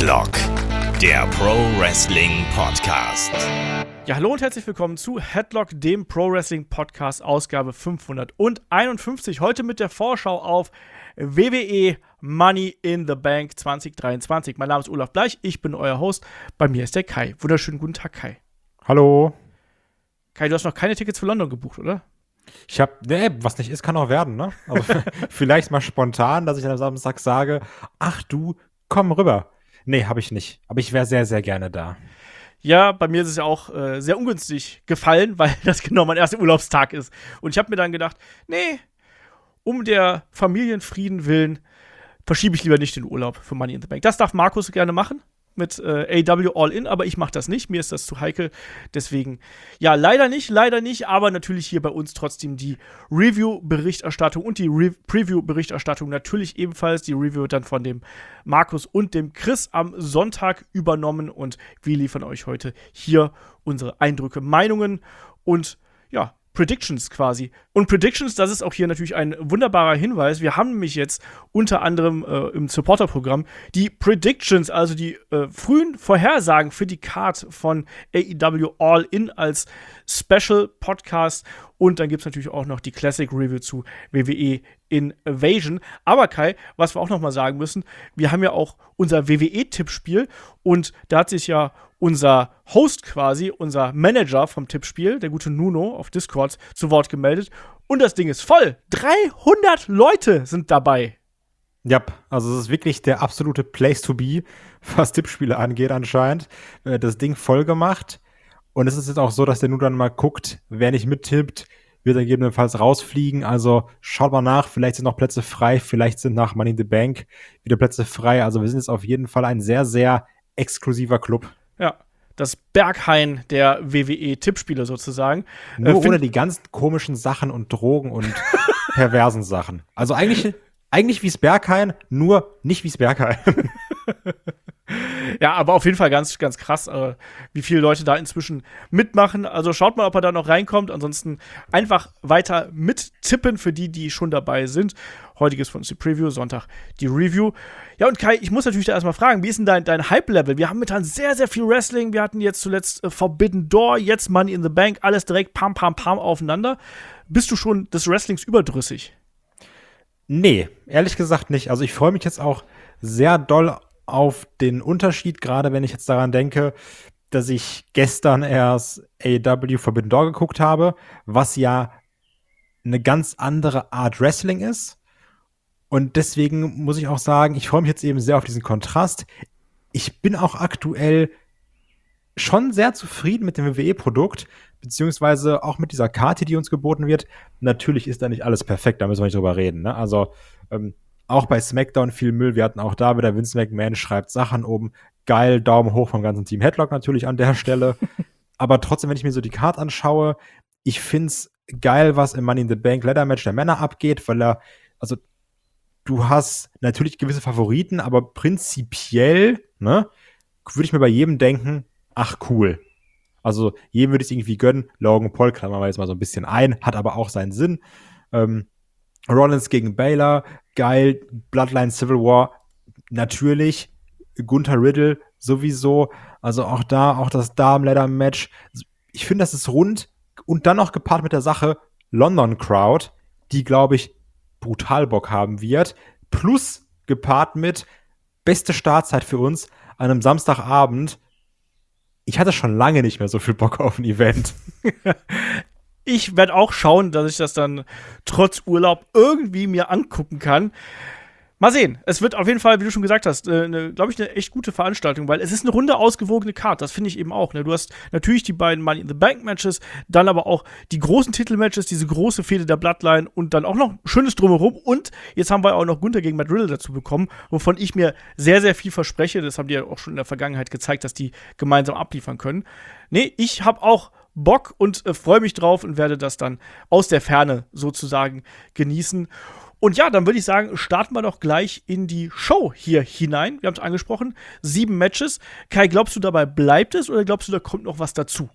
Headlock, der Pro Wrestling Podcast. Ja, hallo und herzlich willkommen zu Headlock, dem Pro Wrestling Podcast, Ausgabe 551. Heute mit der Vorschau auf WWE Money in the Bank 2023. Mein Name ist Olaf Bleich, ich bin euer Host. Bei mir ist der Kai. Wunderschönen guten Tag, Kai. Hallo. Kai, du hast noch keine Tickets für London gebucht, oder? Ich habe, was nicht ist, kann auch werden, ne? Also vielleicht mal spontan, dass ich am Samstag sage, ach du, komm rüber. Nee, habe ich nicht. Aber ich wäre sehr, sehr gerne da. Ja, bei mir ist es ja auch sehr ungünstig gefallen, weil das genau mein erster Urlaubstag ist. Und ich habe mir dann gedacht, nee, um der Familienfrieden willen verschiebe ich lieber nicht den Urlaub für Money in the Bank. Das darf Markus gerne machen mit AEW All In, aber ich mache das nicht. Mir ist das zu heikel. Deswegen, ja, leider nicht, aber natürlich hier bei uns trotzdem die Review-Berichterstattung und die Preview-Berichterstattung natürlich ebenfalls. Die Review wird dann von dem Markus und dem Chris am Sonntag übernommen und wir liefern euch heute hier unsere Eindrücke, Meinungen und ja, Predictions quasi. Und Predictions, das ist auch hier natürlich ein wunderbarer Hinweis. Wir haben nämlich jetzt unter anderem im Supporter-Programm die Predictions, also die frühen Vorhersagen für die Card von AEW All In als Special-Podcast. Und dann gibt es natürlich auch noch die Classic-Review zu WWE Invasion. Aber Kai, was wir auch noch mal sagen müssen, wir haben ja auch unser WWE-Tippspiel und da hat sich ja unser Host quasi, unser Manager vom Tippspiel, der gute Nuno auf Discord, zu Wort gemeldet. Und das Ding ist voll. 300 Leute sind dabei. Ja, also es ist wirklich der absolute Place to be, was Tippspiele angeht anscheinend. Das Ding voll gemacht. Und es ist jetzt auch so, dass der Nuno dann mal guckt, wer nicht mittippt, wird dann gegebenenfalls rausfliegen. Also schaut mal nach, vielleicht sind noch Plätze frei, vielleicht sind nach Money in the Bank wieder Plätze frei. Also wir sind jetzt auf jeden Fall ein sehr, sehr exklusiver Club. Ja, das Berghain der WWE-Tippspiele sozusagen. Nur ohne die ganzen komischen Sachen und Drogen und perversen Sachen. Also eigentlich wie's Berghain, nur nicht wie's Berghain. Ja, aber auf jeden Fall ganz, ganz krass, wie viele Leute da inzwischen mitmachen. Also schaut mal, ob er da noch reinkommt. Ansonsten einfach weiter mittippen für die schon dabei sind. Heutiges von uns die Preview, Sonntag die Review. Ja, und Kai, ich muss natürlich da erstmal fragen, wie ist denn dein Hype-Level? Wir haben momentan sehr, sehr viel Wrestling. Wir hatten jetzt zuletzt Forbidden Door, jetzt Money in the Bank, alles direkt pam aufeinander. Bist du schon des Wrestlings überdrüssig? Nee, ehrlich gesagt nicht. Also ich freue mich jetzt auch sehr doll auf den Unterschied, gerade wenn ich jetzt daran denke, dass ich gestern erst AEW Forbidden Door geguckt habe, was ja eine ganz andere Art Wrestling ist. Und deswegen muss ich auch sagen, ich freue mich jetzt eben sehr auf diesen Kontrast. Ich bin auch aktuell schon sehr zufrieden mit dem WWE-Produkt, beziehungsweise auch mit dieser Karte, die uns geboten wird. Natürlich ist da nicht alles perfekt, da müssen wir nicht drüber reden, ne? Also, auch bei SmackDown viel Müll. Wir hatten auch da wieder Vince McMahon schreibt Sachen oben. Geil, Daumen hoch vom ganzen Team Headlock natürlich an der Stelle. Aber trotzdem, wenn ich mir so die Card anschaue, ich find's geil, was im Money in the Bank Ladder Match der Männer abgeht, weil du hast natürlich gewisse Favoriten, aber prinzipiell, ne, würde ich mir bei jedem denken, ach cool. Also jedem würde ich es irgendwie gönnen. Logan Paul klammern wir jetzt mal so ein bisschen ein, hat aber auch seinen Sinn. Rollins gegen Baylor, geil. Bloodline Civil War, natürlich. Gunther Riddle sowieso. Also auch das Damen-Ladder-Match. Ich finde, das ist rund. Und dann noch gepaart mit der Sache London Crowd, die, glaube ich, brutal Bock haben wird. Plus gepaart mit beste Startzeit für uns an einem Samstagabend. Ich hatte schon lange nicht mehr so viel Bock auf ein Event. Ich werde auch schauen, dass ich das dann trotz Urlaub irgendwie mir angucken kann. Mal sehen. Es wird auf jeden Fall, wie du schon gesagt hast, glaube ich, eine echt gute Veranstaltung, weil es ist eine runde, ausgewogene Card. Das finde ich eben auch. Ne? Du hast natürlich die beiden Money in the Bank Matches, dann aber auch die großen Titelmatches, diese große Fehde der Bloodline und dann auch noch schönes Drumherum. Und jetzt haben wir auch noch Gunther gegen Matt Riddle dazu bekommen, wovon ich mir sehr, sehr viel verspreche. Das haben die ja auch schon in der Vergangenheit gezeigt, dass die gemeinsam abliefern können. Nee, ich habe auch Bock und freue mich drauf und werde das dann aus der Ferne sozusagen genießen. Und ja, dann würde ich sagen, starten wir doch gleich in die Show hier hinein. Wir haben es angesprochen, 7 Matches. Kai, glaubst du, dabei bleibt es oder glaubst du, da kommt noch was dazu?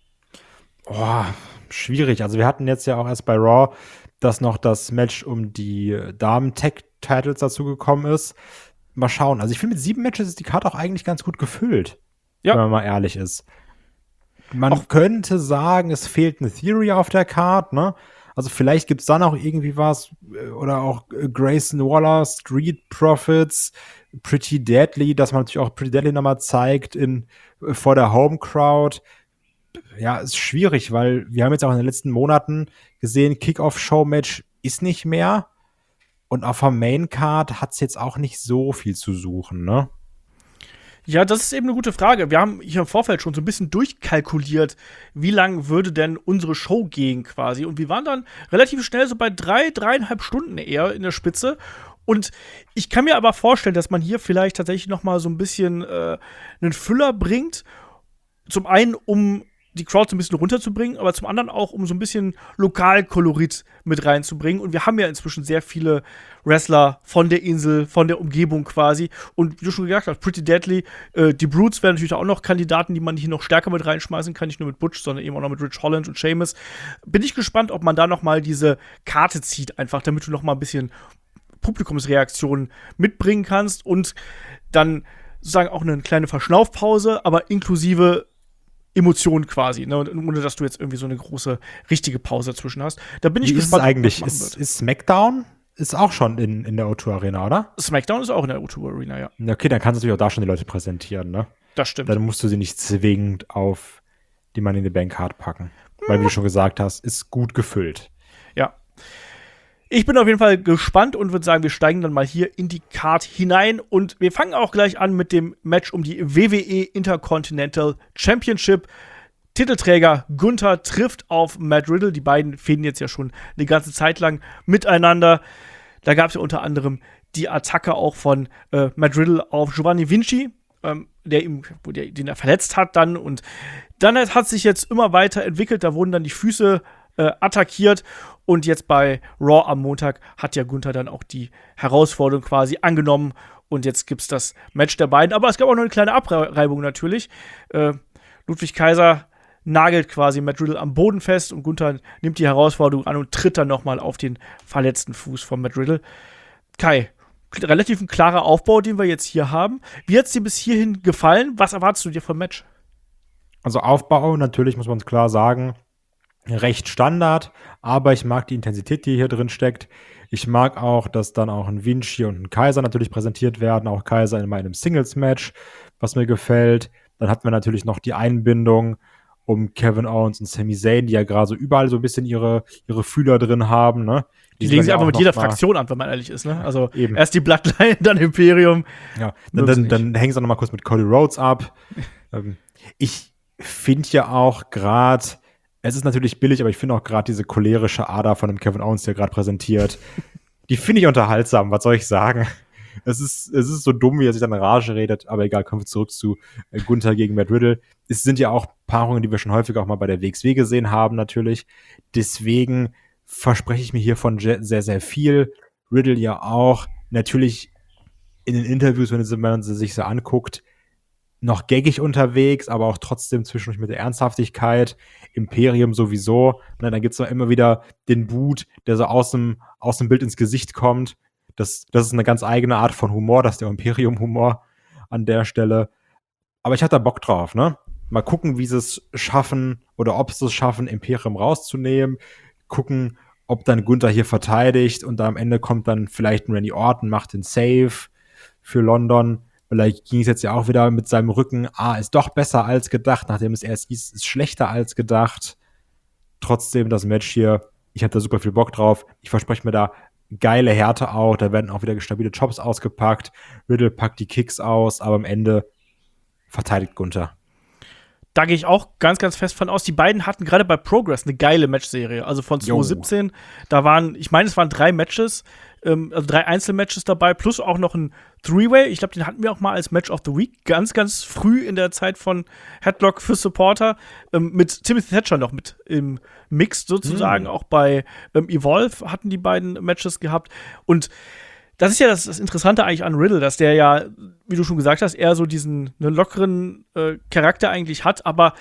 Schwierig. Also wir hatten jetzt ja auch erst bei Raw, dass noch das Match um die Damen-Tag-Titles dazugekommen ist. mal schauen. Also ich finde, mit 7 Matches ist die Karte auch eigentlich ganz gut gefüllt, Ja. wenn man mal ehrlich ist. Man könnte sagen, es fehlt eine Theory auf der Card, ne? Also vielleicht gibt es dann auch irgendwie was, oder auch Grayson Waller, Street Profits, Pretty Deadly, dass man natürlich auch Pretty Deadly nochmal zeigt vor der Home Crowd. Ja, ist schwierig, weil wir haben jetzt auch in den letzten Monaten gesehen, Kick-Off-Show-Match ist nicht mehr. Und auf der Main-Card hat es jetzt auch nicht so viel zu suchen, ne? Ja, das ist eben eine gute Frage. Wir haben hier im Vorfeld schon so ein bisschen durchkalkuliert, wie lang würde denn unsere Show gehen quasi. Und wir waren dann relativ schnell so bei 3,5 Stunden eher in der Spitze. Und ich kann mir aber vorstellen, dass man hier vielleicht tatsächlich noch mal so ein bisschen einen Füller bringt. Zum einen, um die Crowd so ein bisschen runterzubringen, aber zum anderen auch, um so ein bisschen Lokalkolorit mit reinzubringen. Und wir haben ja inzwischen sehr viele Wrestler von der Insel, von der Umgebung quasi. Und wie du schon gesagt hast, Pretty Deadly, die Brutes wären natürlich auch noch Kandidaten, die man hier noch stärker mit reinschmeißen kann. Nicht nur mit Butch, sondern eben auch noch mit Rich Holland und Sheamus. Bin ich gespannt, ob man da noch mal diese Karte zieht, einfach, damit du noch mal ein bisschen Publikumsreaktionen mitbringen kannst und dann sozusagen auch eine kleine Verschnaufpause, aber inklusive Emotionen quasi, ne? Und ohne dass du jetzt irgendwie so eine große, richtige Pause dazwischen hast. Da bin ich gespannt. Ist es eigentlich? Ist SmackDown ist auch schon in der O2 Arena, oder? SmackDown ist auch in der O2 Arena, ja. Okay, dann kannst du natürlich auch da schon die Leute präsentieren, ne? Das stimmt. Dann musst du sie nicht zwingend auf die Money in the Bank Card packen. Weil, wie du schon gesagt hast, ist gut gefüllt. Ja. Ich bin auf jeden Fall gespannt und würde sagen, wir steigen dann mal hier in die Card hinein. Und wir fangen auch gleich an mit dem Match um die WWE Intercontinental Championship. Titelträger Gunther trifft auf Matt Riddle. Die beiden fehlen jetzt ja schon eine ganze Zeit lang miteinander. Da gab es ja unter anderem die Attacke auch von Matt Riddle auf Giovanni Vinci, den er verletzt hat dann. Und dann hat sich jetzt immer weiter entwickelt. Da wurden dann die Füße attackiert. Und jetzt bei Raw am Montag hat ja Gunther dann auch die Herausforderung quasi angenommen. Und jetzt gibt's das Match der beiden. Aber es gab auch noch eine kleine Abreibung natürlich. Ludwig Kaiser nagelt quasi Matt Riddle am Boden fest und Gunther nimmt die Herausforderung an und tritt dann nochmal auf den verletzten Fuß von Matt Riddle. Kai, relativ ein klarer Aufbau, den wir jetzt hier haben. Wie hat's dir bis hierhin gefallen? Was erwartest du dir vom Match? Also Aufbau, natürlich muss man es klar sagen, recht Standard, aber ich mag die Intensität, die hier drin steckt. Ich mag auch, dass dann auch ein Vinci und ein Kaiser natürlich präsentiert werden, auch Kaiser in einem Singles-Match, was mir gefällt. Dann hatten wir natürlich noch die Einbindung um Kevin Owens und Sami Zayn, die ja gerade so überall so ein bisschen ihre Fühler drin haben, ne? Die legen sich einfach mit jeder Fraktion an, wenn man ehrlich ist, ne? Also eben. Erst die Bloodline, dann Imperium. Ja, dann hängen sie noch mal kurz mit Cody Rhodes ab. Ich finde ja auch gerade, es ist natürlich billig, aber ich finde auch gerade diese cholerische Ader von dem Kevin Owens, der gerade präsentiert, die finde ich unterhaltsam, was soll ich sagen? Es ist so dumm, wie er sich dann in Rage redet, aber egal, kommen wir zurück zu Gunther gegen Matt Riddle. Es sind ja auch Paarungen, die wir schon häufiger auch mal bei der WXW gesehen haben, natürlich. Deswegen verspreche ich mir hiervon sehr, sehr viel. Riddle ja auch. Natürlich in den Interviews, wenn man sie sich so anguckt, noch gaggig unterwegs, aber auch trotzdem zwischendurch mit der Ernsthaftigkeit. Imperium sowieso. Und dann gibt es immer wieder den Boot, der so aus dem Bild ins Gesicht kommt. Das ist eine ganz eigene Art von Humor, das ist der Imperium-Humor an der Stelle. Aber ich hatte da Bock drauf, ne? Mal gucken, wie sie es schaffen oder ob sie es schaffen, Imperium rauszunehmen. Gucken, ob dann Gunther hier verteidigt und da am Ende kommt dann vielleicht ein Randy Orton, macht den Save für London. Vielleicht ging es jetzt ja auch wieder mit seinem Rücken, ist doch besser als gedacht, nachdem es erst hieß, ist schlechter als gedacht. Trotzdem das Match hier, ich habe da super viel Bock drauf. Ich verspreche mir da geile Härte auch, da werden auch wieder stabile Chops ausgepackt. Riddle packt die Kicks aus, aber am Ende verteidigt Gunther. Da gehe ich auch ganz, ganz fest von aus. Die beiden hatten gerade bei Progress eine geile Matchserie. Also von 2017, da waren, ich meine, es waren 3 Matches, also 3 Einzelmatches dabei, plus auch noch ein Three-Way. Ich glaube, den hatten wir auch mal als Match of the Week, ganz, ganz früh in der Zeit von Headlock für Supporter, mit Timothy Thatcher noch mit im Mix sozusagen. Auch bei Evolve hatten die beiden Matches gehabt. Und das ist ja das Interessante eigentlich an Riddle, dass der ja, wie du schon gesagt hast, eher so diesen lockeren Charakter eigentlich hat, aber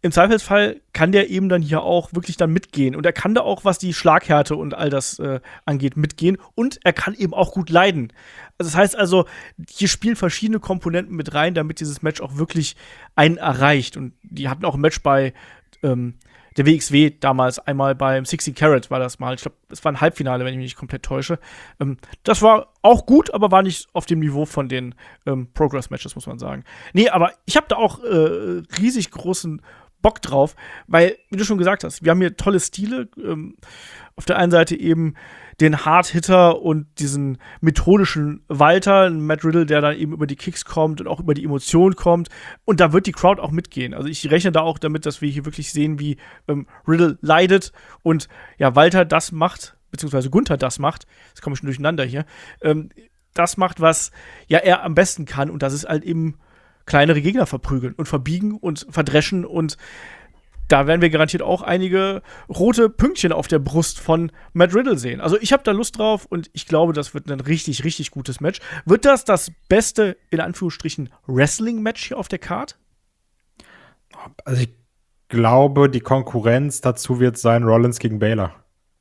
im Zweifelsfall kann der eben dann hier auch wirklich dann mitgehen. Und er kann da auch, was die Schlaghärte und all das angeht, mitgehen. Und er kann eben auch gut leiden. Also das heißt also, hier spielen verschiedene Komponenten mit rein, damit dieses Match auch wirklich einen erreicht. Und die hatten auch ein Match bei der WXW damals, einmal beim 16 Carat war das mal. Ich glaube, es war ein Halbfinale, wenn ich mich nicht komplett täusche. Das war auch gut, aber war nicht auf dem Niveau von den Progress-Matches, muss man sagen. Nee, aber ich habe da auch riesig großen Bock drauf, weil, wie du schon gesagt hast, wir haben hier tolle Stile. Auf der einen Seite eben den Hard-Hitter und diesen methodischen Walter, Matt Riddle, der dann eben über die Kicks kommt und auch über die Emotionen kommt. Und da wird die Crowd auch mitgehen. Also ich rechne da auch damit, dass wir hier wirklich sehen, wie Riddle leidet und ja, Walter das macht, beziehungsweise Gunther das macht, jetzt komme ich schon durcheinander hier, das macht, was ja er am besten kann. Und das ist halt eben kleinere Gegner verprügeln und verbiegen und verdreschen, und da werden wir garantiert auch einige rote Pünktchen auf der Brust von Matt Riddle sehen. Also ich habe da Lust drauf und ich glaube, das wird ein richtig, richtig gutes Match. Wird das beste, in Anführungsstrichen, Wrestling-Match hier auf der Card? Also ich glaube, die Konkurrenz dazu wird sein Rollins gegen Baylor.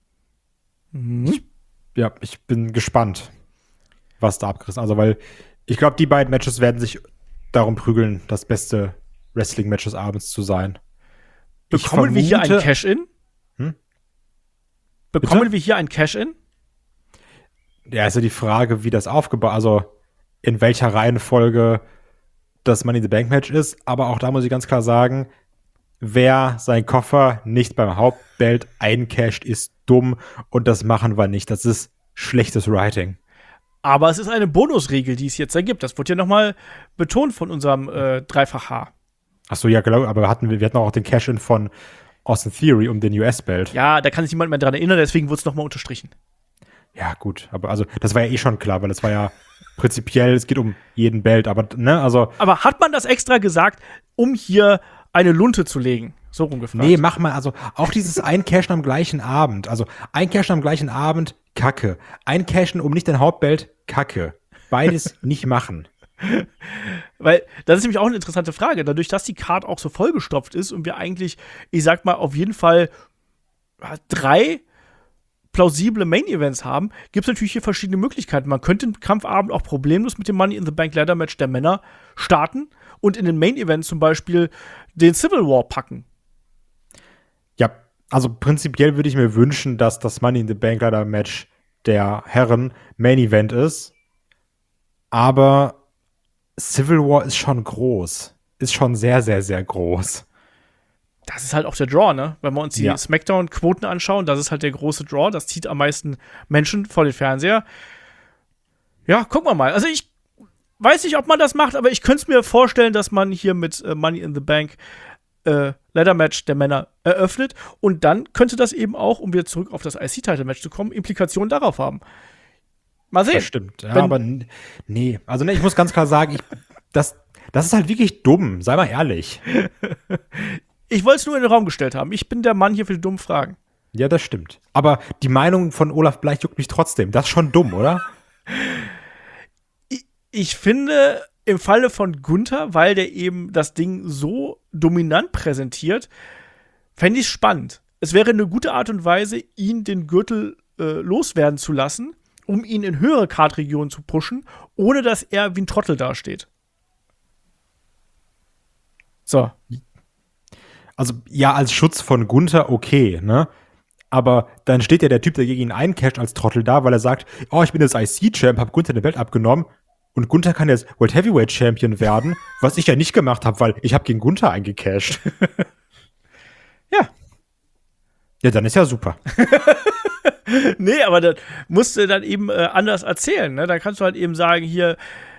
Ich bin gespannt, was da abgerissen ist. Also, weil ich glaube, die beiden Matches werden sich darum prügeln, das beste Wrestling-Match des Abends zu sein. Bekommen wir hier ein Cash-In? Bekommen wir hier ein Cash-In? Ja, ist ja die Frage, wie das aufgebaut, also in welcher Reihenfolge das Money in the Bank Match ist. Aber auch da muss ich ganz klar sagen, wer seinen Koffer nicht beim Hauptbelt eincasht, ist dumm, und das machen wir nicht. Das ist schlechtes Writing. Aber es ist eine Bonusregel, die es jetzt ergibt. Das wurde ja nochmal betont von unserem Dreifach-H. Achso, ja, genau, aber wir hatten auch den Cash-In von Austin Theory um den US-Belt. Ja, da kann sich niemand mehr dran erinnern, deswegen wurde es nochmal unterstrichen. Ja, gut, aber also, das war ja eh schon klar, weil das war ja prinzipiell, es geht um jeden Belt, aber, ne, also. Aber hat man das extra gesagt, um hier eine Lunte zu legen? So rumgefragt. Nee, mach mal, also, auch dieses Eincashen am gleichen Abend, also, Eincashen am gleichen Abend, Kacke. Eincashen um nicht den Hauptbelt, Kacke. Beides nicht machen. Weil, das ist nämlich auch eine interessante Frage. Dadurch, dass die Card auch so vollgestopft ist und wir eigentlich, ich sag mal, auf jeden Fall 3 plausible Main-Events haben, gibt es natürlich hier verschiedene Möglichkeiten. Man könnte den Kampfabend auch problemlos mit dem Money in the Bank Ladder Match der Männer starten und in den Main-Events zum Beispiel den Civil War packen. Ja, also prinzipiell würde ich mir wünschen, dass das Money in the Bank Ladder Match der Herren Main-Event ist. Aber Civil War ist schon groß. Ist schon sehr, sehr, sehr groß. Das ist halt auch der Draw, ne? Wenn wir uns die Smackdown-Quoten anschauen, das ist halt der große Draw. Das zieht am meisten Menschen vor den Fernseher. Ja, gucken wir mal. Also ich weiß nicht, ob man das macht, aber ich könnte es mir vorstellen, dass man hier mit Money in the Bank Ladder Match der Männer eröffnet. Und dann könnte das eben auch, um wieder zurück auf das IC-Title-Match zu kommen, Implikationen darauf haben. Mal sehen. Das stimmt, ja, aber nee. Also ich muss ganz klar sagen, das ist halt wirklich dumm, sei mal ehrlich. Ich wollte es nur in den Raum gestellt haben. Ich bin der Mann hier für die dummen Fragen. Ja, das stimmt. Aber die Meinung von Olaf Bleich juckt mich trotzdem. Das ist schon dumm, oder? Ich finde, im Falle von Gunther, weil der eben das Ding so dominant präsentiert, fände ich es spannend. Es wäre eine gute Art und Weise, ihn den Gürtel loswerden zu lassen, um ihn in höhere Kartregionen zu pushen, ohne dass er wie ein Trottel dasteht. So. Also, ja, als Schutz von Gunther okay, ne? Aber dann steht ja der Typ, der gegen ihn eincasht, als Trottel da, weil er sagt, oh, ich bin jetzt IC-Champ, hab Gunther den Belt abgenommen und Gunther kann jetzt World Heavyweight Champion werden, was ich ja nicht gemacht habe, weil ich habe gegen Gunther eingecasht. Ja. Ja, dann ist ja super. Nee, aber das musst du dann eben anders erzählen, ne? Da kannst du halt eben sagen, hier,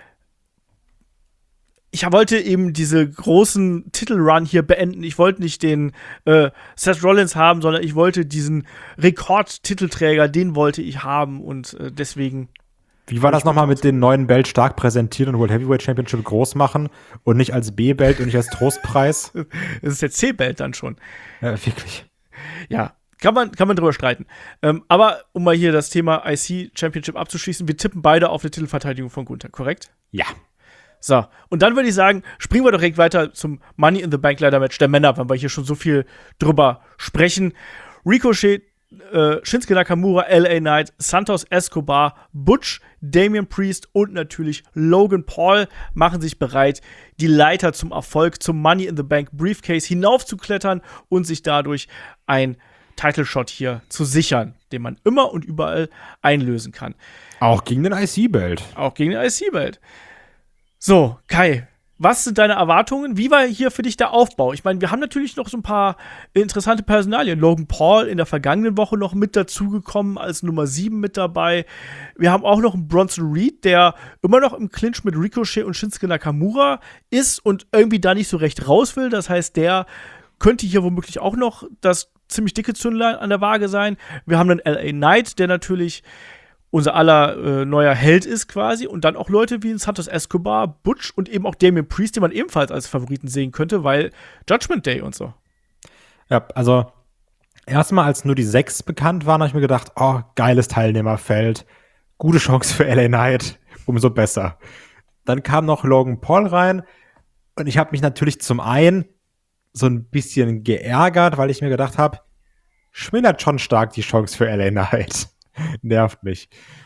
ich wollte eben diese großen Titelrun hier beenden. Ich wollte nicht den Seth Rollins haben, sondern ich wollte diesen Rekordtitelträger, den wollte ich haben und deswegen. Wie war das nochmal mit den neuen Belt stark präsentieren und World Heavyweight Championship groß machen und nicht als B-Belt und nicht als Trostpreis? Das ist der C-Belt dann schon. Ja, wirklich. Ja, kann man drüber streiten. Aber um mal hier das Thema IC Championship abzuschließen, wir tippen beide auf eine Titelverteidigung von Gunther, korrekt? Ja. So, und dann würde ich sagen, springen wir doch direkt weiter zum Money in the Bank Ladder Match der Männer, weil wir hier schon so viel drüber sprechen. Ricochet, Shinsuke Nakamura, LA Knight, Santos Escobar, Butch, Damian Priest und natürlich Logan Paul machen sich bereit, die Leiter zum Erfolg, zum Money in the Bank Briefcase hinaufzuklettern und sich dadurch ein Title Shot hier zu sichern, den man immer und überall einlösen kann. Auch gegen den IC-Belt. Auch gegen den IC-Belt. So, Kai, was sind deine Erwartungen? Wie war hier für dich der Aufbau? Ich meine, wir haben natürlich noch so ein paar interessante Personalien. Logan Paul in der vergangenen Woche noch mit dazugekommen, als Nummer 7 mit dabei. Wir haben auch noch einen Bronson Reed, der immer noch im Clinch mit Ricochet und Shinsuke Nakamura ist und irgendwie da nicht so recht raus will. Das heißt, der könnte hier womöglich auch noch das ziemlich dicke Zündlein an der Waage sein. Wir haben einen LA Knight, der natürlich unser aller neuer Held ist quasi. Und dann auch Leute wie ein Santos Escobar, Butch und eben auch Damian Priest, den man ebenfalls als Favoriten sehen könnte, weil Judgment Day und so. Ja, also erstmal, als nur die 6 bekannt waren, habe ich mir gedacht, oh, geiles Teilnehmerfeld. Gute Chance für LA Knight, umso besser. Dann kam noch Logan Paul rein und ich habe mich natürlich zum einen so ein bisschen geärgert, weil ich mir gedacht habe, schmälert schon stark die Chance für LA Knight. Nervt mich.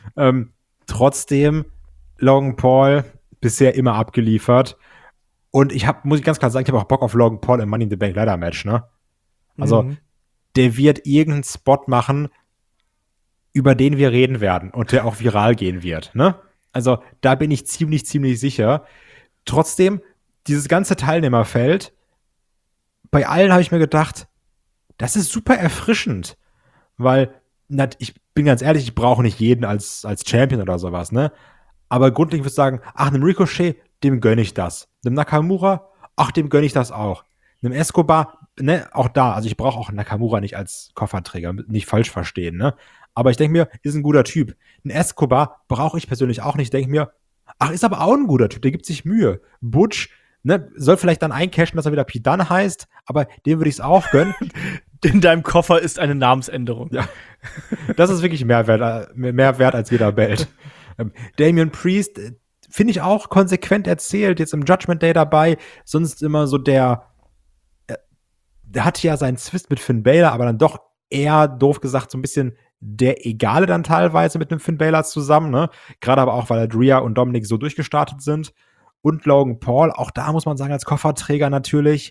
Trotzdem, Logan Paul bisher immer abgeliefert. Und muss ich ganz klar sagen, ich habe auch Bock auf Logan Paul im Money in the Bank Ladder Match, ne? Also, der wird irgendeinen Spot machen, über den wir reden werden und der auch viral gehen wird, ne? Also, da bin ich ziemlich sicher. Trotzdem, dieses ganze Teilnehmerfeld, bei allen habe ich mir gedacht, das ist super erfrischend, weil ich bin ganz ehrlich, ich brauche nicht jeden als Champion oder sowas, ne? Aber grundlegend würde ich sagen, einem Ricochet, dem gönne ich das. Einem Nakamura, dem gönne ich das auch. Einem Escobar, ne, auch da. Also ich brauche auch Nakamura nicht als Kofferträger, nicht falsch verstehen, ne? Aber ich denke mir, ist ein guter Typ. Einen Escobar brauche ich persönlich auch nicht. Denke mir, ist aber auch ein guter Typ, der gibt sich Mühe. Butch, ne, soll vielleicht dann eincashen, dass er wieder Pete Dunne heißt, aber dem würde ich es auch gönnen. In deinem Koffer ist eine Namensänderung. Ja. Das ist wirklich mehr wert als jeder Belt. Damian Priest finde ich auch konsequent erzählt, jetzt im Judgment Day dabei. Sonst immer so der hat ja seinen Zwist mit Finn Balor, aber dann doch eher, doof gesagt, so ein bisschen der Egale dann teilweise mit dem Finn Balor zusammen, ne? Gerade aber auch, weil Rhea und Dominic so durchgestartet sind. Und Logan Paul, auch da muss man sagen, als Kofferträger natürlich,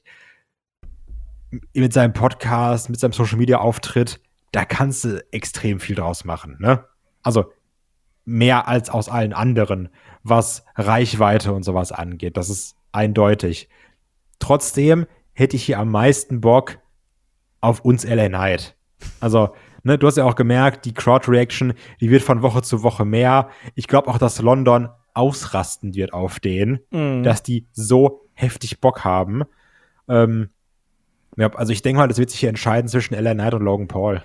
mit seinem Podcast, mit seinem Social-Media-Auftritt, da kannst du extrem viel draus machen, ne? Also mehr als aus allen anderen, was Reichweite und sowas angeht. Das ist eindeutig. Trotzdem hätte ich hier am meisten Bock auf uns LA Knight. Also, ne, du hast ja auch gemerkt, die Crowd-Reaction, die wird von Woche zu Woche mehr. Ich glaube auch, dass London ausrasten wird auf den, dass die so heftig Bock haben. Ja, also ich denke mal, das wird sich hier entscheiden zwischen LA Knight und Logan Paul.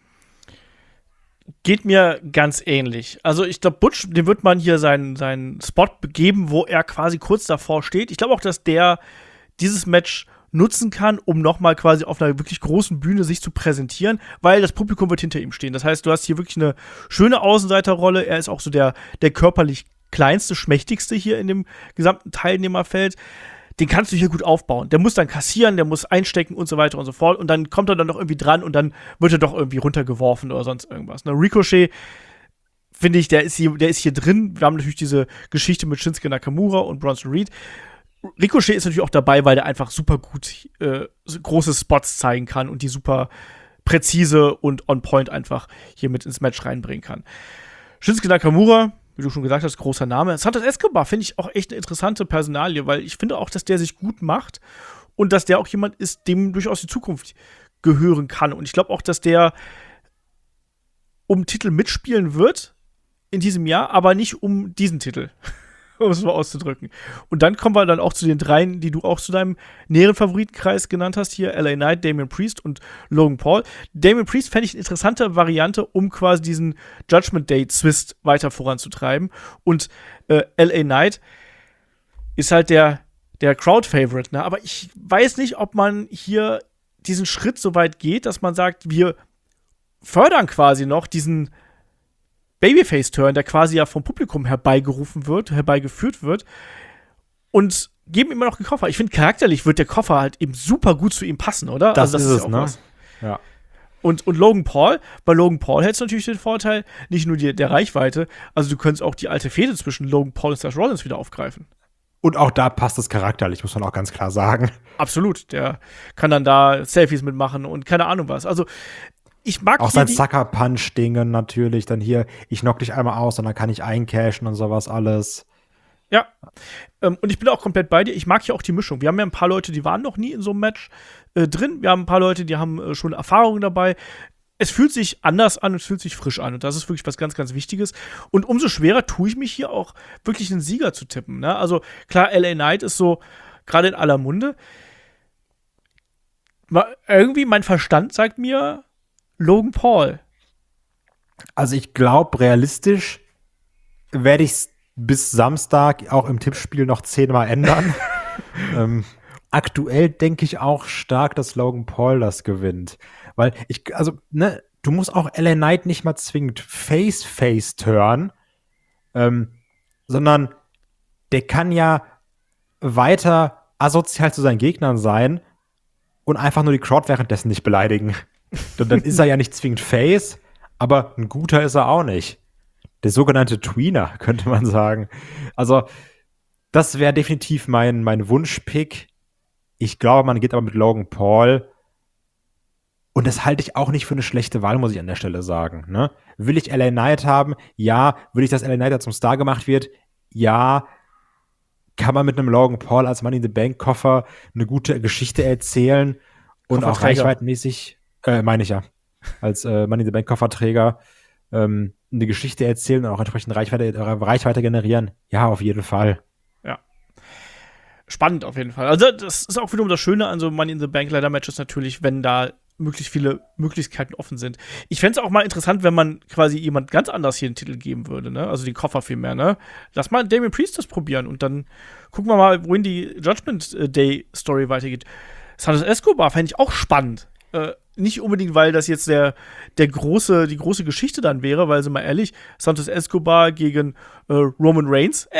Geht mir ganz ähnlich. Also ich glaube, Butch, dem wird man hier seinen Spot geben, wo er quasi kurz davor steht. Ich glaube auch, dass der dieses Match nutzen kann, um nochmal quasi auf einer wirklich großen Bühne sich zu präsentieren, weil das Publikum wird hinter ihm stehen. Das heißt, du hast hier wirklich eine schöne Außenseiterrolle. Er ist auch so der körperlich kleinste, schmächtigste hier in dem gesamten Teilnehmerfeld. Den kannst du hier gut aufbauen. Der muss dann kassieren, der muss einstecken und so weiter und so fort. Und dann kommt er dann noch irgendwie dran und dann wird er doch irgendwie runtergeworfen oder sonst irgendwas. Ne? Ricochet, finde ich, der ist hier drin. Wir haben natürlich diese Geschichte mit Shinsuke Nakamura und Bronson Reed. Ricochet ist natürlich auch dabei, weil der einfach super gut große Spots zeigen kann und die super präzise und on point einfach hier mit ins Match reinbringen kann. Shinsuke Nakamura, wie du schon gesagt hast, großer Name. Santos Escobar finde ich auch echt eine interessante Personalie, weil ich finde auch, dass der sich gut macht und dass der auch jemand ist, dem durchaus die Zukunft gehören kann. Und ich glaube auch, dass der um Titel mitspielen wird in diesem Jahr, aber nicht um diesen Titel, um es mal auszudrücken. Und dann kommen wir dann auch zu den dreien, die du auch zu deinem näheren Favoritenkreis genannt hast, hier LA Knight, Damian Priest und Logan Paul. Damian Priest fände ich eine interessante Variante, um quasi diesen Judgment Day Twist weiter voranzutreiben. Und LA Knight ist halt der Crowd-Favorite, ne? Aber ich weiß nicht, ob man hier diesen Schritt so weit geht, dass man sagt, wir fördern quasi noch diesen Babyface-Turn, der quasi ja vom Publikum herbeigeführt wird und geben ihm immer noch den Koffer. Ich finde, charakterlich wird der Koffer halt eben super gut zu ihm passen, oder? Das also, ist es, ja auch ne? was. Ja. Und Logan Paul, bei Logan Paul hättest du natürlich den Vorteil, nicht nur der Reichweite, also du könntest auch die alte Fehde zwischen Logan Paul und Seth Rollins wieder aufgreifen. Und auch da passt es charakterlich, muss man auch ganz klar sagen. Absolut, der kann dann da Selfies mitmachen und keine Ahnung was. Also ich mag auch hier sein Sucker-Punch-Dingen natürlich, dann hier, ich knock dich einmal aus und dann kann ich eincashen und sowas alles. Ja, und ich bin auch komplett bei dir. Ich mag hier auch die Mischung. Wir haben ja ein paar Leute, die waren noch nie in so einem Match drin. Wir haben ein paar Leute, die haben schon Erfahrungen dabei. Es fühlt sich anders an, es fühlt sich frisch an. Und das ist wirklich was ganz, ganz Wichtiges. Und umso schwerer tue ich mich hier auch, wirklich einen Sieger zu tippen. Ne? Also klar, LA Knight ist so gerade in aller Munde. Irgendwie mein Verstand sagt mir Logan Paul. Also ich glaube, realistisch werde ich es bis Samstag auch im Tippspiel noch 10-mal ändern. Aktuell denke ich auch stark, dass Logan Paul das gewinnt. Weil du musst auch LA Knight nicht mal zwingend Face turn, sondern der kann ja weiter asozial zu seinen Gegnern sein und einfach nur die Crowd währenddessen nicht beleidigen. Dann ist er ja nicht zwingend Face, aber ein guter ist er auch nicht. Der sogenannte Tweener, könnte man sagen. Also, das wäre definitiv mein Wunschpick. Ich glaube, man geht aber mit Logan Paul. Und das halte ich auch nicht für eine schlechte Wahl, muss ich an der Stelle sagen. Ne? Will ich LA Knight haben? Ja. Will ich, dass LA Knight zum Star gemacht wird? Ja. Kann man mit einem Logan Paul als Money in the Bank Koffer eine gute Geschichte erzählen und auch reichweitenmäßig, meine ich ja, als Money in the Bank Kofferträger eine Geschichte erzählen und auch entsprechend Reichweite generieren? Ja, auf jeden Fall. Ja. Spannend auf jeden Fall. Also das ist auch wiederum das Schöne an so Money in the Bank Ladder Matches natürlich, wenn da möglichst viele Möglichkeiten offen sind. Ich fände es auch mal interessant, wenn man quasi jemand ganz anders hier den Titel geben würde, ne? Also den Koffer vielmehr, ne? Lass mal Damien Priest das probieren und dann gucken wir mal, wohin die Judgment Day Story weitergeht. Santos Escobar fände ich auch spannend. Nicht unbedingt, weil das jetzt die große Geschichte dann wäre, weil, sind wir ehrlich, Santos Escobar gegen Roman Reigns,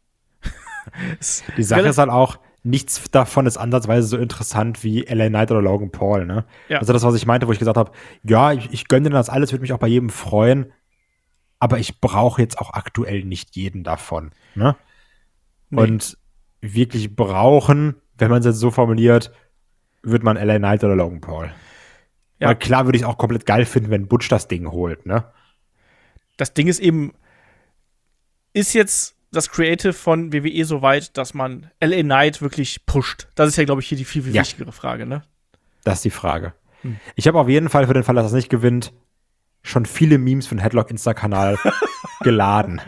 Die Sache ist halt auch, nichts davon ist ansatzweise so interessant wie LA Knight oder Logan Paul, ne? Ja. Also das, was ich meinte, wo ich gesagt habe, ja, ich gönne dir das alles, würde mich auch bei jedem freuen, aber ich brauche jetzt auch aktuell nicht jeden davon, ne? Nee. Und wirklich brauchen, wenn man es jetzt so formuliert, wird man LA Knight oder Logan Paul. Ja. Weil klar würde ich es auch komplett geil finden, wenn Butch das Ding holt, ne? Das Ding ist jetzt das Creative von WWE so weit, dass man LA Knight wirklich pusht? Das ist ja, glaube ich, hier die viel wichtigere Frage, ne? Das ist die Frage. Ich habe auf jeden Fall für den Fall, dass er es nicht gewinnt, schon viele Memes für den Headlock-Insta-Kanal geladen.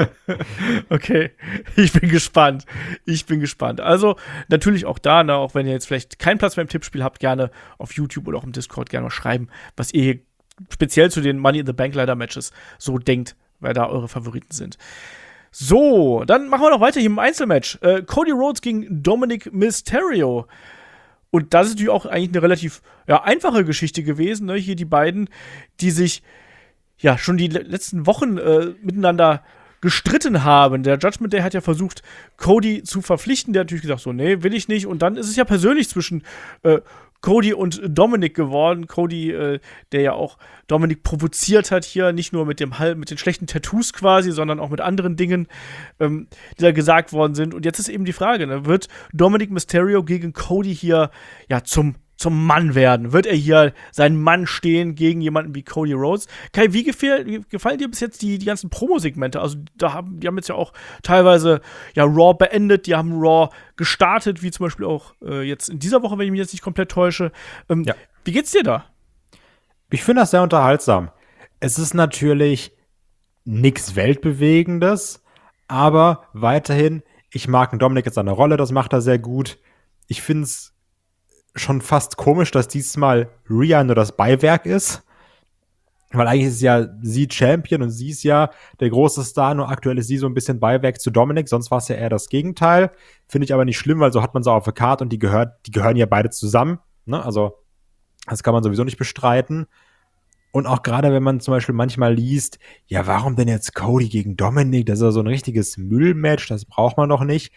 Okay, ich bin gespannt. Also, natürlich auch da, ne, auch wenn ihr jetzt vielleicht keinen Platz mehr im Tippspiel habt, gerne auf YouTube oder auch im Discord gerne mal schreiben, was ihr hier speziell zu den Money in the Bank Ladder Matches so denkt, weil da eure Favoriten sind. So, dann machen wir noch weiter hier im Einzelmatch. Cody Rhodes gegen Dominic Mysterio. Und das ist natürlich auch eigentlich eine relativ einfache Geschichte gewesen. Ne? Hier die beiden, die sich schon die letzten Wochen miteinander gestritten haben. Der Judgment Day hat ja versucht, Cody zu verpflichten. Der hat natürlich gesagt, so, nee, will ich nicht. Und dann ist es ja persönlich zwischen Cody und Dominic geworden. Cody, der ja auch Dominic provoziert hat hier, nicht nur mit den schlechten Tattoos quasi, sondern auch mit anderen Dingen, die da gesagt worden sind. Und jetzt ist eben die Frage, ne, wird Dominic Mysterio gegen Cody hier zum Mann werden? Wird er hier sein Mann stehen gegen jemanden wie Cody Rhodes? Kai, wie gefallen dir bis jetzt die ganzen Promo-Segmente? Also die haben jetzt ja auch teilweise Raw beendet, die haben Raw gestartet, wie zum Beispiel auch jetzt in dieser Woche, wenn ich mich jetzt nicht komplett täusche. Wie geht's dir da? Ich finde das sehr unterhaltsam. Es ist natürlich nichts Weltbewegendes, aber weiterhin, ich mag einen Dominic jetzt seine Rolle, das macht er sehr gut. Ich finde es schon fast komisch, dass diesmal Rhea nur das Beiwerk ist. Weil eigentlich ist ja sie Champion und sie ist ja der große Star, nur aktuell ist sie so ein bisschen Beiwerk zu Dominic, sonst war es ja eher das Gegenteil. Finde ich aber nicht schlimm, weil so hat man sie auf der Karte und die gehören ja beide zusammen. Ne? Also das kann man sowieso nicht bestreiten. Und auch gerade, wenn man zum Beispiel manchmal liest, warum denn jetzt Cody gegen Dominic? Das ist ja so ein richtiges Müllmatch, das braucht man doch nicht.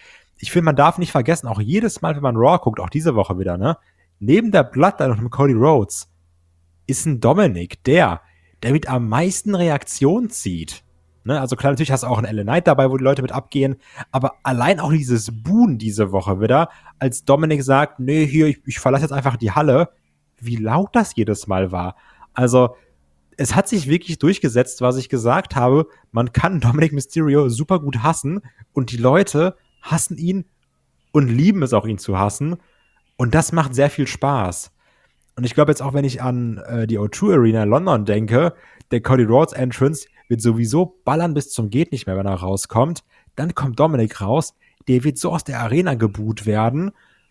ich finde, man darf nicht vergessen, auch jedes Mal, wenn man Raw guckt, auch diese Woche wieder, ne? Neben der Bloodline und dem Cody Rhodes ist ein Dominik, der mit am meisten Reaktionen zieht. Ne? Also klar, natürlich hast du auch einen LA Knight dabei, wo die Leute mit abgehen, aber allein auch dieses Boon diese Woche wieder, als Dominik sagt, nee, hier, ich verlasse jetzt einfach die Halle, wie laut das jedes Mal war. Also, es hat sich wirklich durchgesetzt, was ich gesagt habe, man kann Dominic Mysterio super gut hassen und die Leute hassen ihn und lieben es auch, ihn zu hassen. Und das macht sehr viel Spaß. Und ich glaube jetzt auch, wenn ich an die O2 Arena in London denke, der Cody Rhodes Entrance wird sowieso ballern bis zum geht nicht mehr, wenn er rauskommt. Dann kommt Dominic raus, der wird so aus der Arena geboot werden.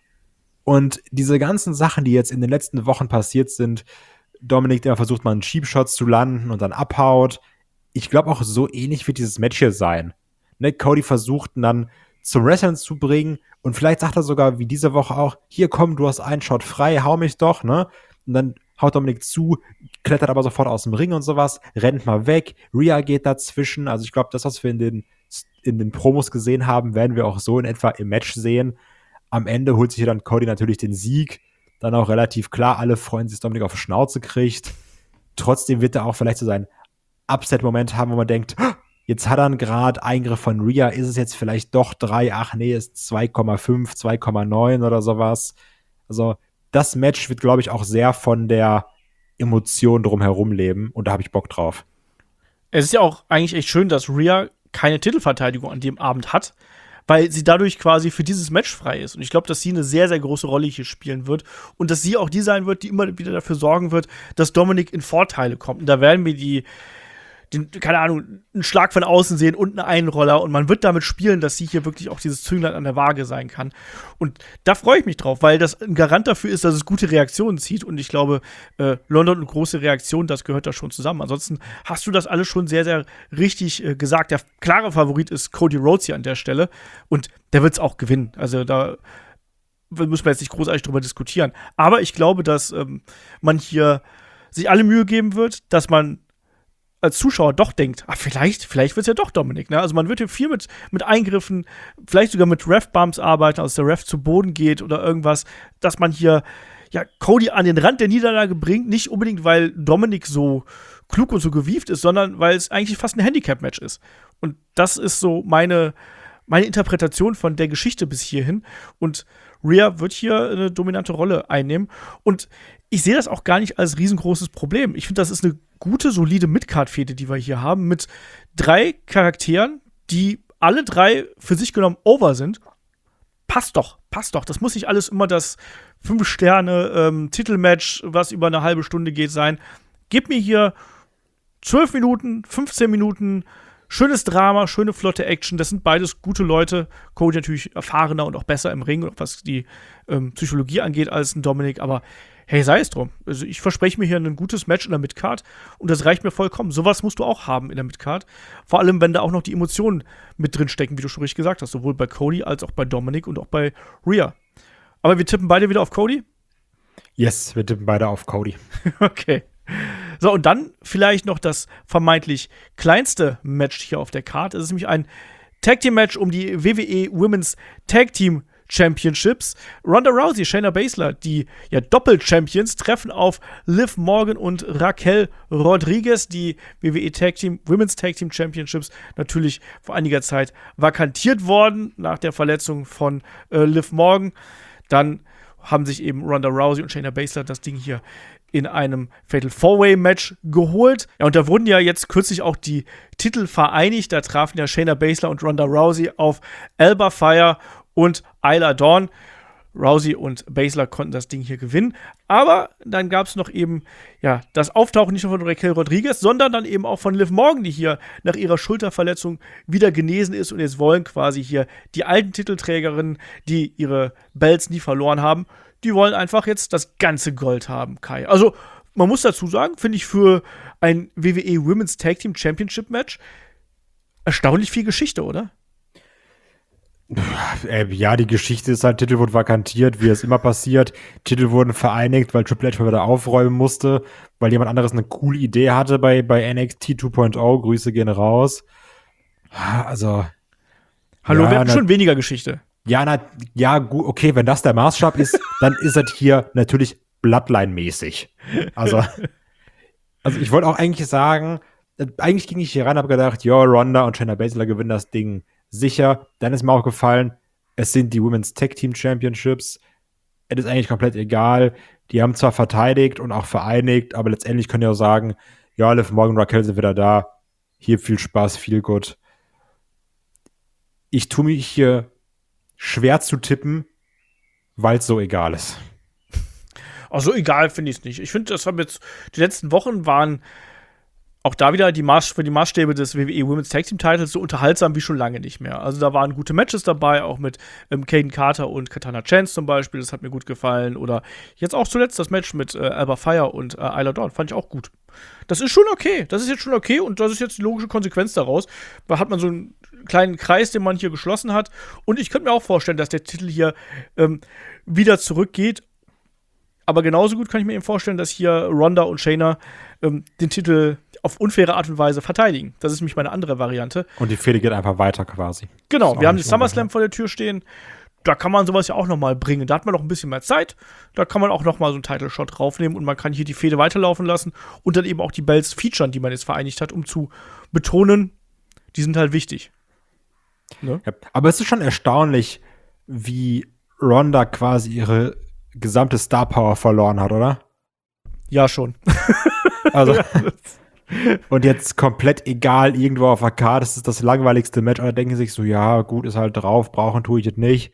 Und diese ganzen Sachen, die jetzt in den letzten Wochen passiert sind, Dominic, der versucht mal einen Cheap Shots zu landen und dann abhaut. Ich glaube auch, so ähnlich wird dieses Match hier sein. Ne, Cody versucht ihn dann zum Wrestling zu bringen und vielleicht sagt er sogar, wie diese Woche auch, hier komm, du hast einen Shot frei, hau mich doch, ne? Und dann haut Dominic zu, klettert aber sofort aus dem Ring und sowas, rennt mal weg, Rhea geht dazwischen. Also ich glaube, das, was wir in den Promos gesehen haben, werden wir auch so in etwa im Match sehen. Am Ende holt sich hier dann Cody natürlich den Sieg. Dann auch relativ klar, alle freuen sich, dass Dominic auf die Schnauze kriegt. Trotzdem wird er auch vielleicht so seinen Upset-Moment haben, wo man denkt, jetzt hat er einen Grad, Eingriff von Rhea, ist es jetzt vielleicht doch 3, ach nee, ist 2,5, 2,9 oder sowas. Also das Match wird, glaube ich, auch sehr von der Emotion drumherum leben und da habe ich Bock drauf. Es ist ja auch eigentlich echt schön, dass Rhea keine Titelverteidigung an dem Abend hat, weil sie dadurch quasi für dieses Match frei ist. Und ich glaube, dass sie eine sehr, sehr große Rolle hier spielen wird und dass sie auch die sein wird, die immer wieder dafür sorgen wird, dass Dominic in Vorteile kommt. Und da werden wir keine Ahnung, einen Schlag von außen sehen und einen Einroller und man wird damit spielen, dass sie hier wirklich auch dieses Zünglein an der Waage sein kann. Und da freue ich mich drauf, weil das ein Garant dafür ist, dass es gute Reaktionen zieht und ich glaube, London und große Reaktionen, das gehört da schon zusammen. Ansonsten hast du das alles schon sehr, sehr richtig gesagt. Der klare Favorit ist Cody Rhodes hier an der Stelle und der wird es auch gewinnen. Also da müssen wir jetzt nicht großartig drüber diskutieren. Aber ich glaube, dass man hier sich alle Mühe geben wird, dass man als Zuschauer doch denkt, vielleicht wird es ja doch Dominic. Ne? Also man wird hier viel mit Eingriffen, vielleicht sogar mit Ref-Bumps arbeiten, als der Ref zu Boden geht oder irgendwas, dass man hier ja Cody an den Rand der Niederlage bringt, nicht unbedingt, weil Dominic so klug und so gewieft ist, sondern weil es eigentlich fast ein Handicap-Match ist. Und das ist so meine Interpretation von der Geschichte bis hierhin. Und Rhea wird hier eine dominante Rolle einnehmen. Und ich sehe das auch gar nicht als riesengroßes Problem. Ich finde, das ist eine gute, solide Midcard-Fehde, die wir hier haben, mit 3 Charakteren, die alle 3 für sich genommen over sind. Passt doch. Das muss nicht alles immer das 5-Sterne-Titelmatch, was über eine halbe Stunde geht, sein. Gib mir hier 12 Minuten, 15 Minuten, schönes Drama, schöne, flotte Action. Das sind beides gute Leute. Cody natürlich erfahrener und auch besser im Ring, was die Psychologie angeht, als ein Dominic. Aber hey, sei es drum. Also ich verspreche mir hier ein gutes Match in der Midcard und das reicht mir vollkommen. Sowas musst du auch haben in der Midcard. Vor allem, wenn da auch noch die Emotionen mit drin stecken, wie du schon richtig gesagt hast. Sowohl bei Cody als auch bei Dominic und auch bei Rhea. Aber wir tippen beide wieder auf Cody? Yes, wir tippen beide auf Cody. Okay. So, und dann vielleicht noch das vermeintlich kleinste Match hier auf der Card. Es ist nämlich ein Tag-Team-Match um die WWE Women's Tag-Team Championships. Ronda Rousey, Shayna Baszler, die ja Doppel-Champions, treffen auf Liv Morgan und Raquel Rodriguez, die WWE Women's Tag Team Championships natürlich vor einiger Zeit vakantiert worden nach der Verletzung von Liv Morgan. Dann haben sich eben Ronda Rousey und Shayna Baszler das Ding hier in einem Fatal 4-Way-Match geholt. Ja, und da wurden ja jetzt kürzlich auch die Titel vereinigt. Da trafen ja Shayna Baszler und Ronda Rousey auf Alba Fire und Isla Dawn. Rousey und Baszler konnten das Ding hier gewinnen. Aber dann gab es noch eben ja das Auftauchen nicht nur von Raquel Rodriguez, sondern dann eben auch von Liv Morgan, die hier nach ihrer Schulterverletzung wieder genesen ist. Und jetzt wollen quasi hier die alten Titelträgerinnen, die ihre Belts nie verloren haben, die wollen einfach jetzt das ganze Gold haben, Kai. Also, man muss dazu sagen, finde ich für ein WWE Women's Tag Team Championship Match erstaunlich viel Geschichte, oder? Ja, die Geschichte ist halt, Titel wurde vakantiert, wie es immer passiert. Titel wurden vereinigt, weil Triple H mal wieder aufräumen musste, weil jemand anderes eine coole Idee hatte bei NXT 2.0. Grüße gehen raus. Also. Hallo, ja, wir hatten schon weniger Geschichte. Ja, gut, okay, wenn das der Maßstab ist, dann ist das hier natürlich Bloodline-mäßig. Also ich wollte auch eigentlich sagen, eigentlich ging ich hier rein und habe gedacht, ja, Ronda und Shayna Baszler gewinnen das Ding sicher. Dann ist mir auch gefallen, es sind die Women's Tag Team Championships. Es ist eigentlich komplett egal. Die haben zwar verteidigt und auch vereinigt, aber letztendlich können die auch sagen, ja, Liv Morgan und Raquel sind wieder da. Hier viel Spaß, viel gut. Ich tue mich hier schwer zu tippen, weil es so egal ist. Also egal finde ich es nicht. Ich finde, das haben jetzt die letzten Wochen waren auch da wieder für die Maßstäbe des WWE Women's Tag Team Titles so unterhaltsam wie schon lange nicht mehr. Also da waren gute Matches dabei, auch mit Kaden Carter und Katana Chance zum Beispiel. Das hat mir gut gefallen. Oder jetzt auch zuletzt das Match mit Alba Fire und Isla Dawn. Fand ich auch gut. Das ist schon okay. Das ist jetzt schon okay und das ist jetzt die logische Konsequenz daraus. Da hat man so einen kleinen Kreis, den man hier geschlossen hat. Und ich könnte mir auch vorstellen, dass der Titel hier wieder zurückgeht. Aber genauso gut kann ich mir eben vorstellen, dass hier Ronda und Shayna den Titel auf unfaire Art und Weise verteidigen. Das ist nämlich meine andere Variante. Und die Fehde geht einfach weiter quasi. Genau, wir haben die SummerSlam vor der Tür stehen. Da kann man sowas ja auch noch mal bringen. Da hat man noch ein bisschen mehr Zeit. Da kann man auch noch mal so einen Title-Shot draufnehmen und man kann hier die Fehde weiterlaufen lassen und dann eben auch die Belts featuren, die man jetzt vereinigt hat, um zu betonen, die sind halt wichtig. Ne? Ja, aber es ist schon erstaunlich, wie Ronda quasi ihre gesamte Star Power verloren hat, oder? Ja, schon. Also, und jetzt komplett egal, irgendwo auf der Karte, das ist das langweiligste Match. Alle denken sich so, ja, gut, ist halt drauf, brauchen tue ich es nicht.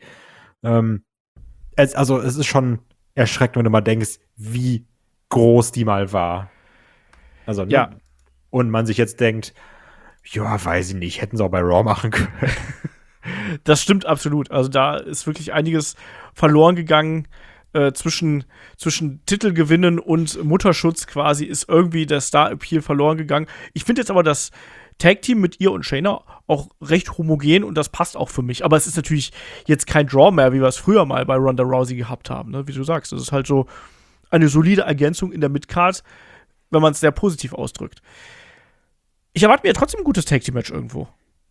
Es ist schon erschreckend, wenn du mal denkst, wie groß die mal war. Also, ne? Ja. Und man sich jetzt denkt, ja, weiß ich nicht, hätten sie auch bei Raw machen können. Das stimmt absolut. Also da ist wirklich einiges verloren gegangen. Zwischen Titelgewinnen und Mutterschutz quasi ist irgendwie der Star-Appeal verloren gegangen. Ich finde jetzt aber das Tag-Team mit ihr und Shayna auch recht homogen und das passt auch für mich. Aber es ist natürlich jetzt kein Draw mehr, wie wir es früher mal bei Ronda Rousey gehabt haben, ne? Wie du sagst. Das ist halt so eine solide Ergänzung in der Midcard, wenn man es sehr positiv ausdrückt. Ich erwarte mir ja trotzdem ein gutes Tag-Team-Match irgendwo.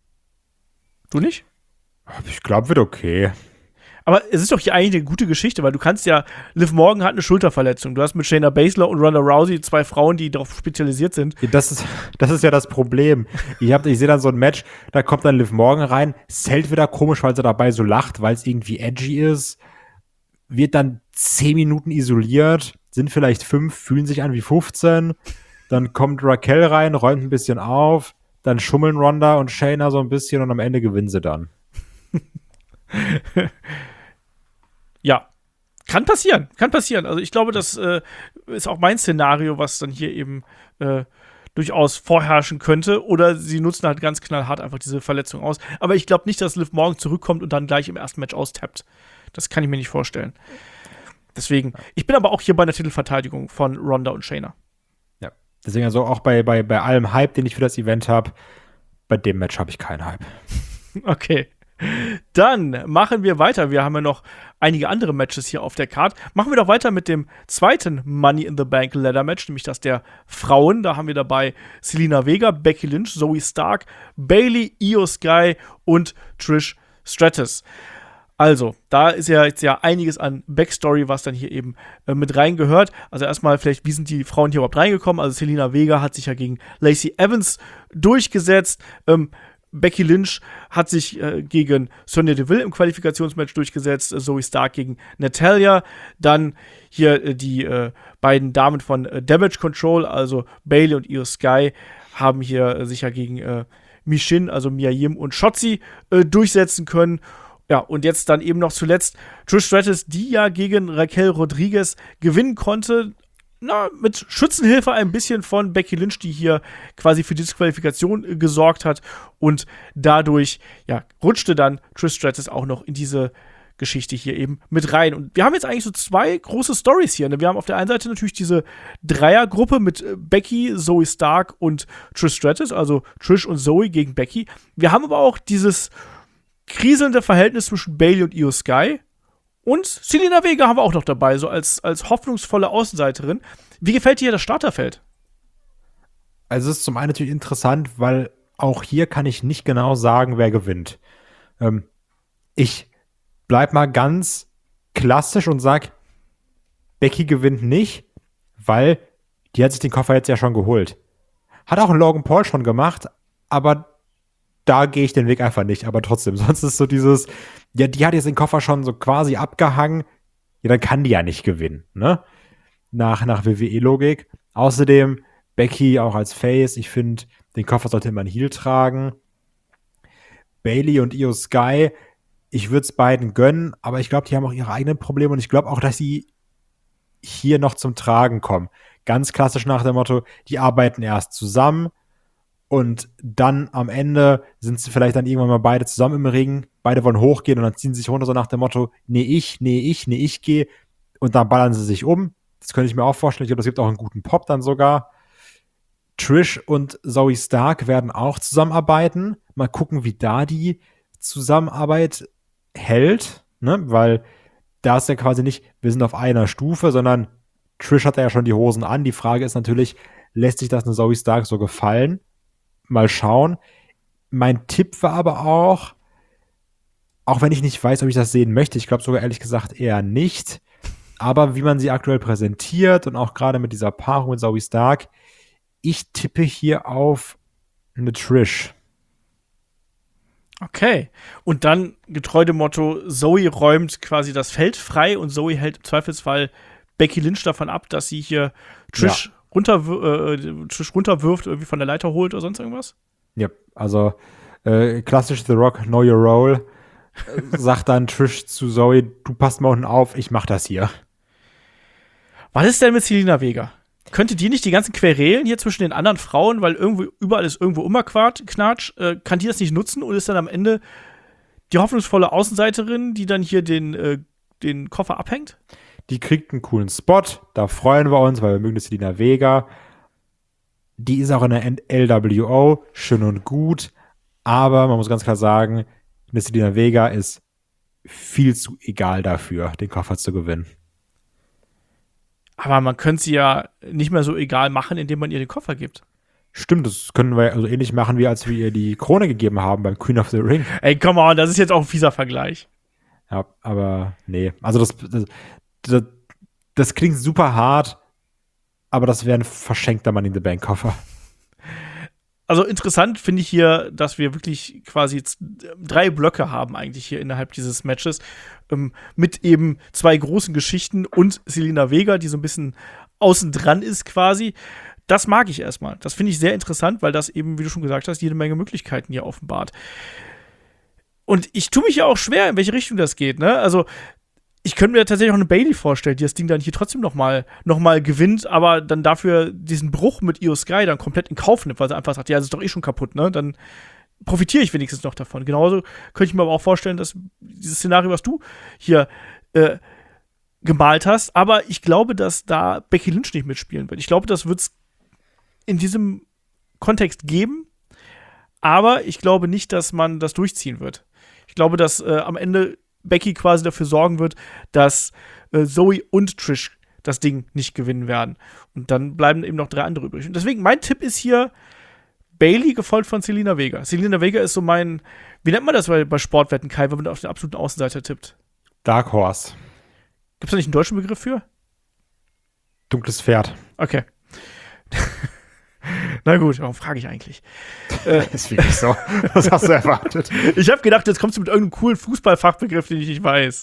Du nicht? Ich glaube, wird okay. Aber es ist doch hier eigentlich eine gute Geschichte, weil du kannst ja, Liv Morgan hat eine Schulterverletzung. Du hast mit Shayna Baszler und Ronda Rousey zwei Frauen, die darauf spezialisiert sind. Das ist ja das Problem. Ich sehe dann so ein Match, da kommt dann Liv Morgan rein, zählt wieder komisch, weil sie dabei so lacht, weil es irgendwie edgy ist, wird dann 10 Minuten isoliert, sind vielleicht 5, fühlen sich an wie 15. Dann kommt Raquel rein, räumt ein bisschen auf, dann schummeln Ronda und Shayna so ein bisschen und am Ende gewinnen sie dann. Ja, kann passieren. Also ich glaube, das ist auch mein Szenario, was dann hier eben durchaus vorherrschen könnte. Oder sie nutzen halt ganz knallhart einfach diese Verletzung aus. Aber ich glaube nicht, dass Liv Morgan zurückkommt und dann gleich im ersten Match austappt. Das kann ich mir nicht vorstellen. Deswegen, ich bin aber auch hier bei der Titelverteidigung von Ronda und Shayna. Ja, deswegen also auch bei allem Hype, den ich für das Event habe, bei dem Match habe ich keinen Hype. Okay. Dann machen wir weiter. Wir haben ja noch einige andere Matches hier auf der Card. Machen wir doch weiter mit dem zweiten Money in the Bank Ladder Match, nämlich das der Frauen. Da haben wir dabei Zelina Vega, Becky Lynch, Zoe Stark, Bayley, Io Sky und Trish Stratus. Also, da ist ja jetzt ja einiges an Backstory, was dann hier eben mit reingehört. Also erstmal vielleicht, wie sind die Frauen hier überhaupt reingekommen? Also Zelina Vega hat sich ja gegen Lacey Evans durchgesetzt. Becky Lynch hat sich gegen Sonya Deville im Qualifikationsmatch durchgesetzt, Zoe Stark gegen Natalya. Dann hier die beiden Damen von Damage Control, also Bayley und Io Sky, haben hier sich ja gegen Michin, also Mia Yim und Shotzi durchsetzen können. Ja, und jetzt dann eben noch zuletzt Trish Stratus, die ja gegen Raquel Rodriguez gewinnen konnte. Mit Schützenhilfe ein bisschen von Becky Lynch, die hier quasi für Disqualifikation gesorgt hat. Und dadurch, ja, rutschte dann Trish Stratus auch noch in diese Geschichte hier eben mit rein. Und wir haben jetzt eigentlich so zwei große Storys hier. Ne? Wir haben auf der einen Seite natürlich diese Dreiergruppe mit Becky, Zoe Stark und Trish Stratus, also Trish und Zoe gegen Becky. Wir haben aber auch dieses kriselnde Verhältnis zwischen Bayley und Io Sky. Und Zelina Vega haben wir auch noch dabei, so als hoffnungsvolle Außenseiterin. Wie gefällt dir das Starterfeld? Also es ist zum einen natürlich interessant, weil auch hier kann ich nicht genau sagen, wer gewinnt. Ich bleib mal ganz klassisch und sag, Becky gewinnt nicht, weil die hat sich den Koffer jetzt ja schon geholt. Hat auch Logan Paul schon gemacht, aber da gehe ich den Weg einfach nicht. Aber trotzdem, sonst ist so dieses, ja, die hat jetzt den Koffer schon so quasi abgehangen, ja, dann kann die ja nicht gewinnen, ne? Nach WWE-Logik. Außerdem, Becky auch als Face, ich finde, den Koffer sollte immer ein Heel tragen. Bayley und Io Sky, ich würde es beiden gönnen, aber ich glaube, die haben auch ihre eigenen Probleme und ich glaube auch, dass sie hier noch zum Tragen kommen. Ganz klassisch nach dem Motto, die arbeiten erst zusammen und dann am Ende sind sie vielleicht dann irgendwann mal beide zusammen im Ring, beide wollen hochgehen und dann ziehen sie sich runter so nach dem Motto, nee, ich gehe und dann ballern sie sich um. Das könnte ich mir auch vorstellen. Ich glaube, das gibt auch einen guten Pop dann sogar. Trish und Zoe Stark werden auch zusammenarbeiten. Mal gucken, wie da die Zusammenarbeit hält, ne? Weil da ist ja quasi nicht, wir sind auf einer Stufe, sondern Trish hat ja schon die Hosen an. Die Frage ist natürlich, lässt sich das eine Zoe Stark so gefallen? Mal schauen. Mein Tipp war aber auch wenn ich nicht weiß, ob ich das sehen möchte, ich glaube sogar ehrlich gesagt eher nicht, aber wie man sie aktuell präsentiert und auch gerade mit dieser Paarung mit Zoe Stark, ich tippe hier auf eine Trish. Okay. Und dann, getreu dem Motto, Zoe räumt quasi das Feld frei und Zoe hält im Zweifelsfall Becky Lynch davon ab, dass sie hier Trish runterwirft, irgendwie von der Leiter holt oder sonst irgendwas? Ja, also klassisch The Rock, Know Your Role, sagt dann Trish zu Zoe, du passt mal unten auf, ich mach das hier. Was ist denn mit Zelina Vega? Könnte die nicht die ganzen Querelen hier zwischen den anderen Frauen, weil irgendwie überall ist irgendwo immer Knatsch, kann die das nicht nutzen und ist dann am Ende die hoffnungsvolle Außenseiterin, die dann hier den Koffer abhängt? Die kriegt einen coolen Spot, da freuen wir uns, weil wir mögen die Zelina Vega. Die ist auch in der LWO, schön und gut, aber man muss ganz klar sagen, eine Zelina Vega ist viel zu egal dafür, den Koffer zu gewinnen. Aber man könnte sie ja nicht mehr so egal machen, indem man ihr den Koffer gibt. Stimmt, das können wir also ähnlich machen, wie als wir ihr die Krone gegeben haben beim Queen of the Ring. Ey, come on, das ist jetzt auch ein fieser Vergleich. Ja, aber nee. Also das klingt super hart, aber das wäre ein verschenkter Money in the Bank Koffer. Also interessant finde ich hier, dass wir wirklich quasi 3 Blöcke haben eigentlich hier innerhalb dieses Matches. Mit eben 2 großen Geschichten und Zelina Vega, die so ein bisschen außen dran ist quasi. Das mag ich erstmal. Das finde ich sehr interessant, weil das eben, wie du schon gesagt hast, jede Menge Möglichkeiten hier offenbart. Und ich tue mich ja auch schwer, in welche Richtung das geht, ne? Also ich könnte mir tatsächlich auch eine Bayley vorstellen, die das Ding dann hier trotzdem noch mal gewinnt, aber dann dafür diesen Bruch mit Io Sky dann komplett in Kauf nimmt, weil sie einfach sagt, ja, das ist doch eh schon kaputt, ne? Dann profitiere ich wenigstens noch davon. Genauso könnte ich mir aber auch vorstellen, dass dieses Szenario, was du hier gemalt hast, aber ich glaube, dass da Becky Lynch nicht mitspielen wird. Ich glaube, das wird es in diesem Kontext geben, aber ich glaube nicht, dass man das durchziehen wird. Ich glaube, dass am Ende Becky quasi dafür sorgen wird, dass Zoe und Trish das Ding nicht gewinnen werden. Und dann bleiben eben noch 3 andere übrig. Und deswegen, mein Tipp ist hier Bayley, gefolgt von Zelina Vega. Zelina Vega ist so mein, wie nennt man das bei Sportwetten, Kai, wenn man auf den absoluten Außenseiter tippt? Dark Horse. Gibt es da nicht einen deutschen Begriff für? Dunkles Pferd. Okay. Na gut, warum frage ich eigentlich? Ist wirklich so. Was hast du erwartet? Ich habe gedacht, jetzt kommst du mit irgendeinem coolen Fußballfachbegriff, den ich nicht weiß.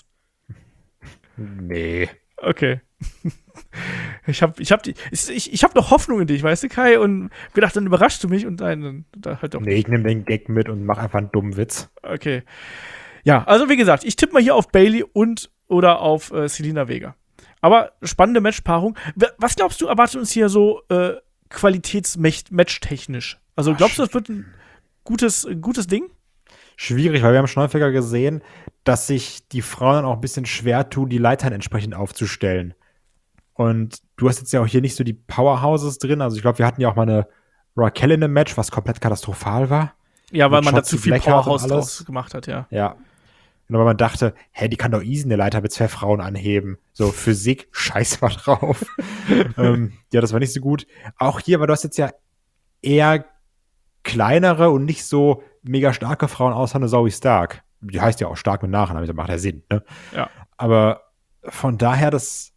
Nee. Okay. Ich hab noch Hoffnung in dich, weißt du, Kai? Und gedacht, dann überraschst du mich und dann halt doch. Nee, ich nehme den Gag mit und mach einfach einen dummen Witz. Okay. Ja, also wie gesagt, ich tippe mal hier auf Bayley oder auf Zelina Vega. Aber spannende Matchpaarung. Was glaubst du, erwartet uns hier so Qualitäts-Match-technisch? Also glaubst du, das wird ein gutes Ding? Schwierig, weil wir haben schon häufiger gesehen, dass sich die Frauen dann auch ein bisschen schwer tun, die Leitern entsprechend aufzustellen. Und du hast jetzt ja auch hier nicht so die Powerhouses drin. Also ich glaube, wir hatten ja auch mal eine Raquel in einem Match, was komplett katastrophal war. Ja, weil Mit man da zu viel Shotzi Powerhouse Blackheart und alles. draus gemacht hat, ja. Ja. Genau, weil man dachte, die kann doch easy eine Leiter mit 2 Frauen anheben. So, Physik, scheiß mal drauf. Ja, das war nicht so gut. Auch hier, weil du hast jetzt ja eher kleinere und nicht so mega starke Frauen außer eine Zoe Stark. die heißt ja auch stark mit Nachnamen, das macht ja Sinn, ne? Ja. Aber von daher, das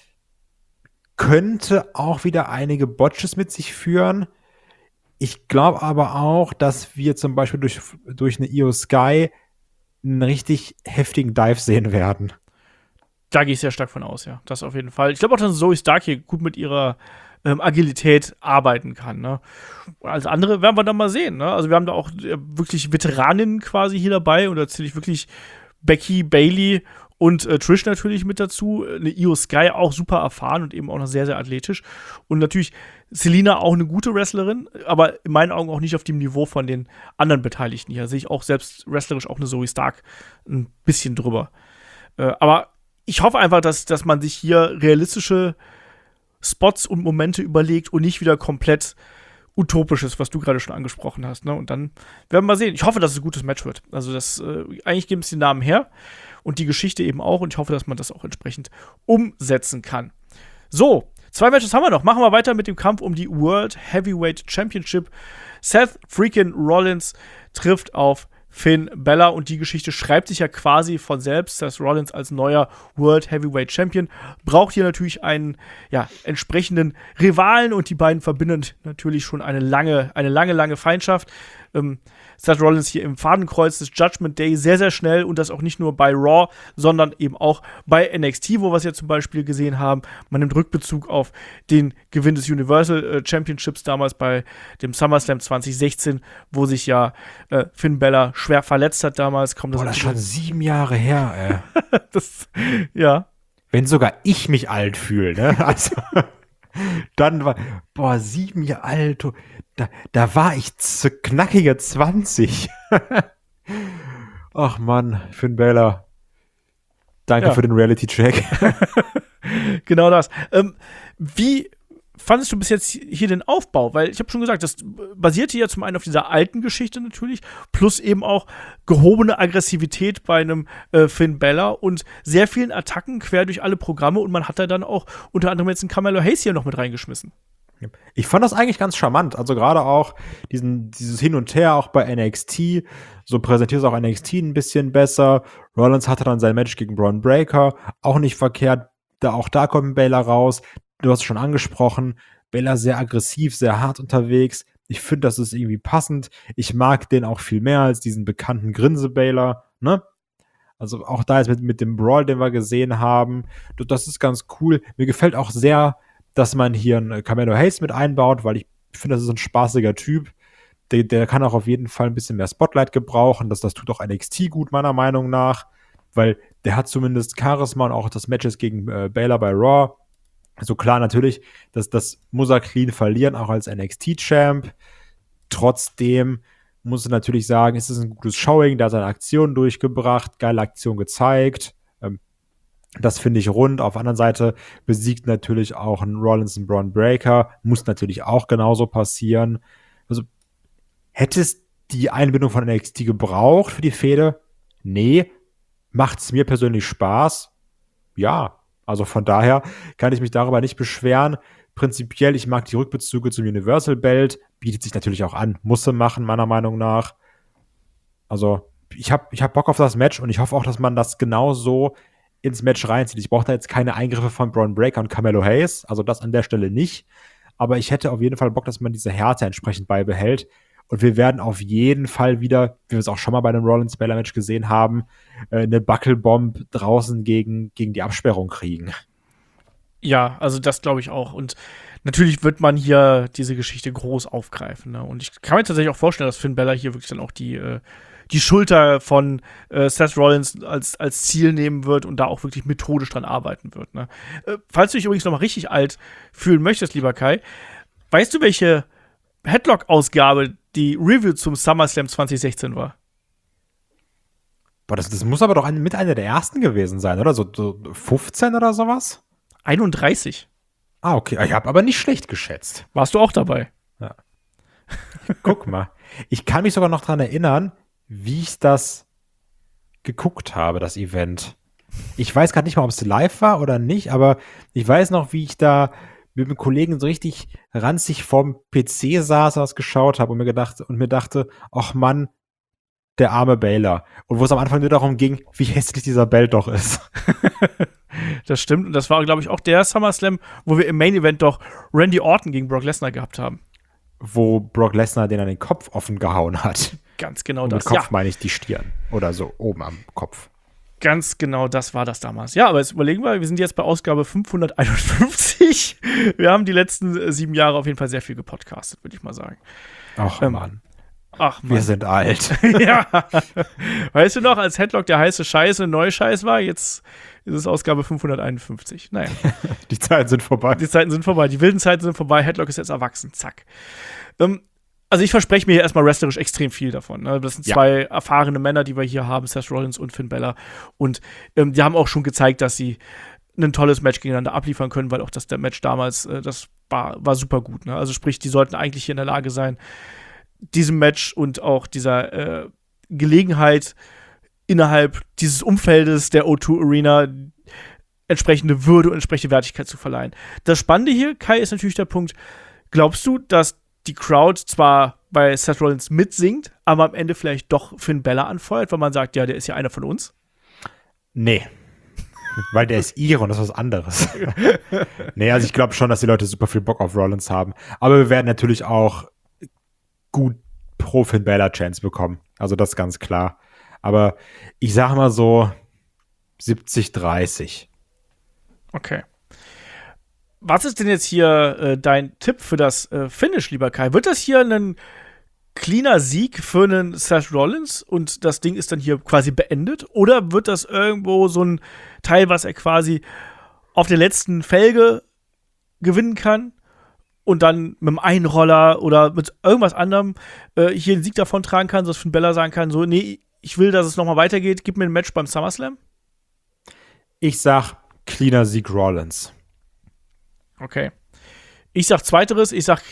könnte auch wieder einige Botches mit sich führen. Ich glaube aber auch, dass wir zum Beispiel durch eine Io Sky einen richtig heftigen Dive sehen werden. Da gehe ich sehr stark von aus, ja. Das auf jeden Fall. Ich glaube auch, dass Zoe Stark hier gut mit ihrer Agilität arbeiten kann. Ne? Als andere werden wir dann mal sehen. Ne? Also wir haben da auch wirklich Veteraninnen quasi hier dabei und da zähle ich wirklich Becky, Bayley und Trish natürlich mit dazu. Eine Io Sky auch super erfahren und eben auch noch sehr, sehr athletisch. Und natürlich Selina auch eine gute Wrestlerin, aber in meinen Augen auch nicht auf dem Niveau von den anderen Beteiligten hier. Sehe ich auch selbst wrestlerisch auch eine Zoe Stark ein bisschen drüber. Aber ich hoffe einfach, dass man sich hier realistische Spots und Momente überlegt und nicht wieder komplett Utopisches, was du gerade schon angesprochen hast. Ne? Und dann werden wir mal sehen. Ich hoffe, dass es ein gutes Match wird. Also eigentlich geben es den Namen her und die Geschichte eben auch. Und ich hoffe, dass man das auch entsprechend umsetzen kann. So, 2 Matches haben wir noch. Machen wir weiter mit dem Kampf um die World Heavyweight Championship. Seth freaking Rollins trifft auf Finn Balor und die Geschichte schreibt sich ja quasi von selbst. Seth Rollins als neuer World Heavyweight Champion braucht hier natürlich einen entsprechenden Rivalen und die beiden verbinden natürlich schon eine lange Feindschaft. Seth Rollins hier im Fadenkreuz des Judgment Day sehr, sehr schnell und das auch nicht nur bei Raw, sondern eben auch bei NXT, wo wir es ja zum Beispiel gesehen haben. Man nimmt Rückbezug auf den Gewinn des Universal Championships damals bei dem SummerSlam 2016, wo sich ja Finn Balor schwer verletzt hat damals. Das ist schon 7 Jahre her, ey. Ja. Wenn sogar ich mich alt fühle, ne? Also, dann war, 7 Jahre alt, da war ich knackige 20. Ach Mann, Finn Balor. Danke für den Reality-Check. Genau das. Wie fandest du bis jetzt hier den Aufbau? Weil ich habe schon gesagt, das basierte ja zum einen auf dieser alten Geschichte natürlich, plus eben auch gehobene Aggressivität bei einem Finn Balor und sehr vielen Attacken quer durch alle Programme und man hat da dann auch unter anderem jetzt einen Carmelo Hayes hier noch mit reingeschmissen. Ich fand das eigentlich ganz charmant. Also gerade auch dieses Hin und Her auch bei NXT. So präsentiert es auch NXT ein bisschen besser. Rollins hatte dann sein Match gegen Braun Breaker. Auch nicht verkehrt. Auch da kommt Balor raus. Du hast es schon angesprochen. Balor sehr aggressiv, sehr hart unterwegs. Ich finde, das ist irgendwie passend. Ich mag den auch viel mehr als diesen bekannten Grinse-Balor. Ne? Also auch da jetzt mit dem Brawl, den wir gesehen haben. Das ist ganz cool. Mir gefällt auch sehr, dass man hier einen Carmelo Hayes mit einbaut, weil ich finde, das ist ein spaßiger Typ. Der kann auch auf jeden Fall ein bisschen mehr Spotlight gebrauchen. Das tut auch NXT gut, meiner Meinung nach, weil der hat zumindest Charisma und auch das Matches gegen Balor bei Raw. Also klar, natürlich, das muss er clean verlieren, auch als NXT-Champ. Trotzdem muss er natürlich sagen, es ist ein gutes Showing, der hat seine Aktionen durchgebracht, geile Aktion gezeigt. Das finde ich rund. Auf der anderen Seite besiegt natürlich auch ein Rollins und Braun Breaker. Muss natürlich auch genauso passieren. Also, hätte es die Einbindung von NXT gebraucht für die Fehde? Nee. Macht es mir persönlich Spaß? Ja. Also von daher kann ich mich darüber nicht beschweren. Prinzipiell, ich mag die Rückbezüge zum Universal Belt. Bietet sich natürlich auch an. Muss sie machen, meiner Meinung nach. Also, ich hab Bock auf das Match und ich hoffe auch, dass man das genauso ins Match reinzieht. Ich brauche da jetzt keine Eingriffe von Braun Breaker und Carmelo Hayes, also das an der Stelle nicht. Aber ich hätte auf jeden Fall Bock, dass man diese Härte entsprechend beibehält. Und wir werden auf jeden Fall wieder, wie wir es auch schon mal bei einem Rollins-Balor-Match gesehen haben, eine Buckelbomb draußen gegen die Absperrung kriegen. Ja, also das glaube ich auch. Und natürlich wird man hier diese Geschichte groß aufgreifen. Ne? Und ich kann mir tatsächlich auch vorstellen, dass Finn Balor hier wirklich dann auch die Schulter von Seth Rollins als Ziel nehmen wird und da auch wirklich methodisch dran arbeiten wird. Ne? Falls du dich übrigens noch mal richtig alt fühlen möchtest, lieber Kai, weißt du, welche Headlock-Ausgabe die Review zum SummerSlam 2016 war? Boah, das muss aber doch mit einer der ersten gewesen sein, oder? So 15 oder sowas? 31. Ah, okay. Ich habe aber nicht schlecht geschätzt. Warst du auch dabei? Ja. Guck mal. Ich kann mich sogar noch dran erinnern, wie ich das geguckt habe, das Event. Ich weiß gerade nicht mal, ob es live war oder nicht, aber ich weiß noch, wie ich da mit einem Kollegen so richtig ranzig vorm PC saß, das geschaut habe und mir dachte, ach Mann, der arme Baylor. Und wo es am Anfang nur darum ging, wie hässlich dieser Belt doch ist. Das stimmt. Und das war, glaube ich, auch der SummerSlam, wo wir im Main Event doch Randy Orton gegen Brock Lesnar gehabt haben. Wo Brock Lesnar den an den Kopf offen gehauen hat. Ganz genau Und das. mit Kopf meine ich die Stirn. Oder so oben am Kopf. Ganz genau das war das damals. Ja, aber jetzt überlegen wir sind jetzt bei Ausgabe 551. Wir haben die letzten 7 Jahre auf jeden Fall sehr viel gepodcastet, würde ich mal sagen. Ach, Mann. Ach, Mann. Wir sind alt. Ja. Weißt du noch, als Headlock der heiße Scheiß und neue Scheiß war? Jetzt ist es Ausgabe 551. Naja. Die Zeiten sind vorbei. Die Zeiten sind vorbei. Die wilden Zeiten sind vorbei. Headlock ist jetzt erwachsen. Zack. Also ich verspreche mir hier erstmal wrestlerisch extrem viel davon. Ne? Das sind 2 erfahrene Männer, die wir hier haben, Seth Rollins und Finn Balor. Und die haben auch schon gezeigt, dass sie ein tolles Match gegeneinander abliefern können, weil auch der Match damals, das war super gut. Ne? Also sprich, die sollten eigentlich hier in der Lage sein, diesem Match und auch dieser Gelegenheit innerhalb dieses Umfeldes der O2 Arena entsprechende Würde und entsprechende Wertigkeit zu verleihen. Das Spannende hier, Kai, ist natürlich der Punkt, glaubst du, dass die Crowd zwar bei Seth Rollins mitsingt, aber am Ende vielleicht doch Finn Balor anfeuert, weil man sagt, ja, der ist ja einer von uns? Nee. Weil der ist ihre und das ist was anderes. Nee, also ich glaube schon, dass die Leute super viel Bock auf Rollins haben. Aber wir werden natürlich auch gut pro Finn Balor Chance bekommen. Also das ist ganz klar. Aber ich sage mal so 70-30. Okay. Was ist denn jetzt hier dein Tipp für das Finish, lieber Kai? Wird das hier ein cleaner Sieg für einen Seth Rollins und das Ding ist dann hier quasi beendet? Oder wird das irgendwo so ein Teil, was er quasi auf der letzten Felge gewinnen kann und dann mit einem Einroller oder mit irgendwas anderem hier den Sieg davontragen kann, sodass Finn Balor sagen kann, so, nee, ich will, dass es nochmal weitergeht, gib mir ein Match beim SummerSlam? Ich sag cleaner Sieg Rollins. Okay. Ich sag Zweiteres, ich sag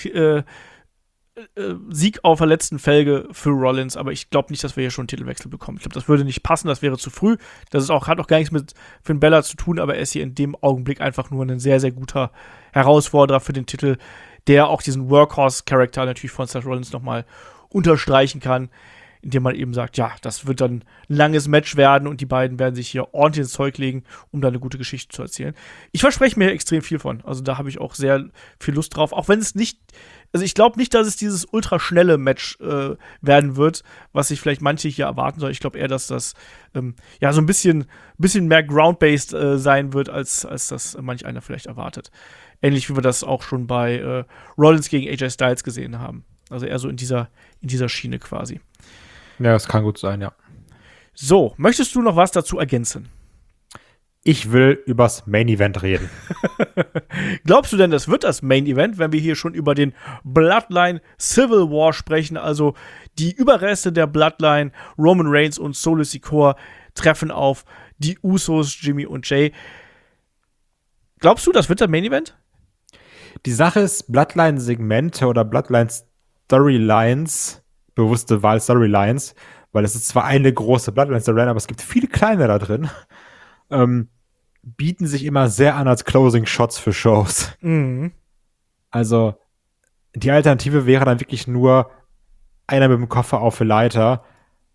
Sieg auf der letzten Felge für Rollins, aber ich glaube nicht, dass wir hier schon einen Titelwechsel bekommen. Ich glaube, das würde nicht passen, das wäre zu früh. Hat auch gar nichts mit Finn Balor zu tun, aber er ist hier in dem Augenblick einfach nur ein sehr, sehr guter Herausforderer für den Titel, der auch diesen Workhorse-Charakter natürlich von Seth Rollins nochmal unterstreichen kann, indem man eben sagt, ja, das wird dann ein langes Match werden und die beiden werden sich hier ordentlich ins Zeug legen, um da eine gute Geschichte zu erzählen. Ich verspreche mir extrem viel von. Also da habe ich auch sehr viel Lust drauf. Auch wenn es nicht, also ich glaube nicht, dass es dieses ultraschnelle Match werden wird, was sich vielleicht manche hier erwarten soll. Ich glaube eher, dass das ja so ein bisschen mehr ground-based sein wird, als das manch einer vielleicht erwartet. Ähnlich wie wir das auch schon bei Rollins gegen AJ Styles gesehen haben. Also eher so in dieser Schiene quasi. Ja, das kann gut sein, ja. So, möchtest du noch was dazu ergänzen? Ich will übers Main Event reden. Glaubst du denn, das wird das Main Event, wenn wir hier schon über den Bloodline Civil War sprechen? Also die Überreste der Bloodline, Roman Reigns und Solo Sikoa treffen auf die Usos, Jimmy und Jay. Glaubst du, das wird das Main Event? Die Sache ist, Bloodline-Segmente oder Bloodline-Storylines, bewusste Wahl Storylines, weil es ist zwar eine große Bloodline-Storyline, aber es gibt viele kleine da drin, bieten sich immer sehr an als Closing-Shots für Shows. Mhm. Also die Alternative wäre dann wirklich nur einer mit dem Koffer auf der Leiter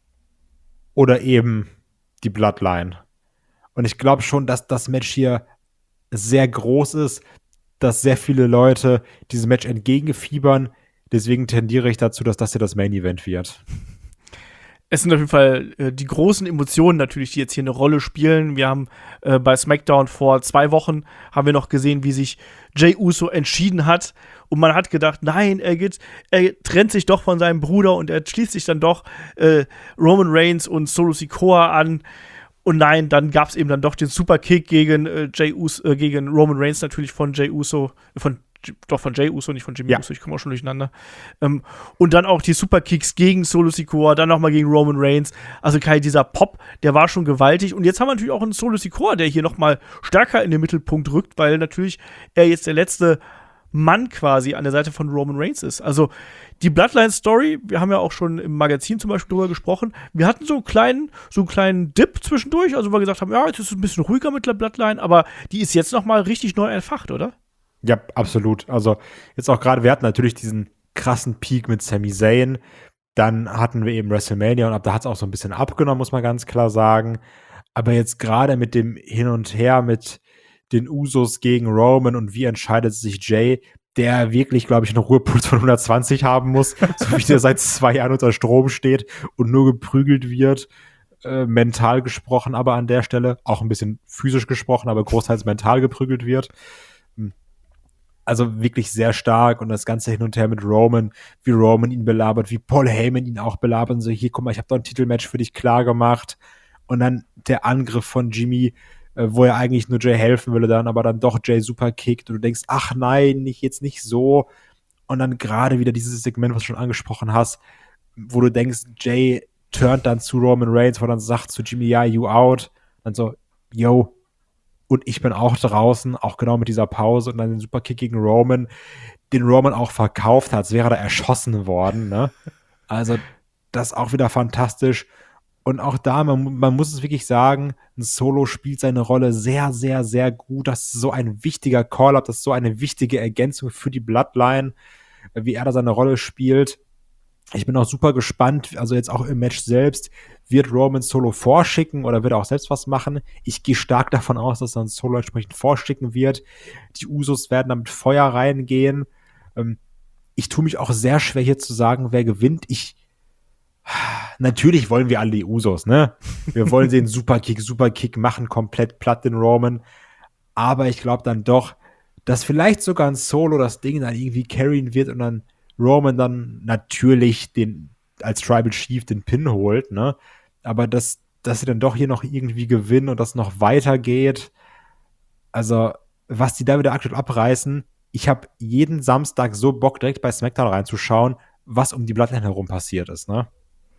oder eben die Bloodline. Und ich glaube schon, dass das Match hier sehr groß ist, dass sehr viele Leute diesem Match entgegenfiebern. Deswegen tendiere ich dazu, dass das hier das Main Event wird. Es sind auf jeden Fall die großen Emotionen natürlich, die jetzt hier eine Rolle spielen. Wir haben bei SmackDown vor 2 Wochen haben wir noch gesehen, wie sich Jey Uso entschieden hat. Und man hat gedacht, nein, er trennt sich doch von seinem Bruder und er schließt sich dann doch Roman Reigns und Solo Sikoa an. Und nein, dann gab es eben dann doch den Superkick gegen gegen Roman Reigns natürlich von Jey Uso, von Jey Uso, nicht von Jimmy Uso, ich komme auch schon durcheinander. Und dann auch die Superkicks gegen Solo Sikoa, dann nochmal gegen Roman Reigns. Also Kai, dieser Pop, der war schon gewaltig. Und jetzt haben wir natürlich auch einen Solo Sikoa, der hier nochmal stärker in den Mittelpunkt rückt, weil natürlich er jetzt der letzte Mann quasi an der Seite von Roman Reigns ist. Also die Bloodline-Story, wir haben ja auch schon im Magazin zum Beispiel drüber gesprochen, wir hatten so einen kleinen Dip zwischendurch, also wir gesagt haben, ja, jetzt ist es ein bisschen ruhiger mit der Bloodline, aber die ist jetzt nochmal richtig neu entfacht, oder? Ja, absolut. Also jetzt auch gerade, wir hatten natürlich diesen krassen Peak mit Sami Zayn, Dann hatten wir eben WrestleMania und ab da hat es auch so ein bisschen abgenommen, muss man ganz klar sagen. Aber jetzt gerade mit dem Hin und Her mit den Usos gegen Roman und wie entscheidet sich Jay, der wirklich, glaube ich, einen Ruhepuls von 120 haben muss, so wie der seit 2 Jahren unter Strom steht und nur geprügelt wird, mental gesprochen, aber an der Stelle, auch ein bisschen physisch gesprochen, aber großteils mental geprügelt wird. Also wirklich sehr stark und das ganze Hin und Her mit Roman, wie Roman ihn belabert, wie Paul Heyman ihn auch belabert und so, hier, guck mal, ich habe doch ein Titelmatch für dich klar gemacht. Und dann der Angriff von Jimmy, wo er eigentlich nur Jay helfen will, dann aber dann doch Jay super kickt und du denkst, ach nein, jetzt nicht so. Und dann gerade wieder dieses Segment, was du schon angesprochen hast, wo du denkst, Jay turnt dann zu Roman Reigns, wo er dann sagt zu Jimmy, ja, you out. Dann so, yo, und ich bin auch draußen, auch genau mit dieser Pause und dann den Superkick gegen Roman, den Roman auch verkauft hat, als wäre er erschossen worden, ne? Also, das auch wieder fantastisch. Und auch da, man muss es wirklich sagen, ein Solo spielt seine Rolle sehr, sehr, sehr gut. Das ist so ein wichtiger Call-Up, das ist so eine wichtige Ergänzung für die Bloodline, wie er da seine Rolle spielt. Ich bin auch super gespannt, also jetzt auch im Match selbst, wird Roman Solo vorschicken oder wird er auch selbst was machen? Ich gehe stark davon aus, dass er ein Solo entsprechend vorschicken wird. Die Usos werden da mit Feuer reingehen. Ich tue mich auch sehr schwer hier zu sagen, wer gewinnt. Natürlich wollen wir alle die Usos, ne? Wir wollen den Superkick machen, komplett platt den Roman. Aber ich glaube dann doch, dass vielleicht sogar ein Solo das Ding dann irgendwie carryen wird und dann Roman dann natürlich als Tribal Chief den Pin holt, ne? Aber dass sie dann doch hier noch irgendwie gewinnen und das noch weitergeht. Also, was die da wieder aktuell abreißen, ich habe jeden Samstag so Bock, direkt bei SmackDown reinzuschauen, was um die Bloodline herum passiert ist, ne?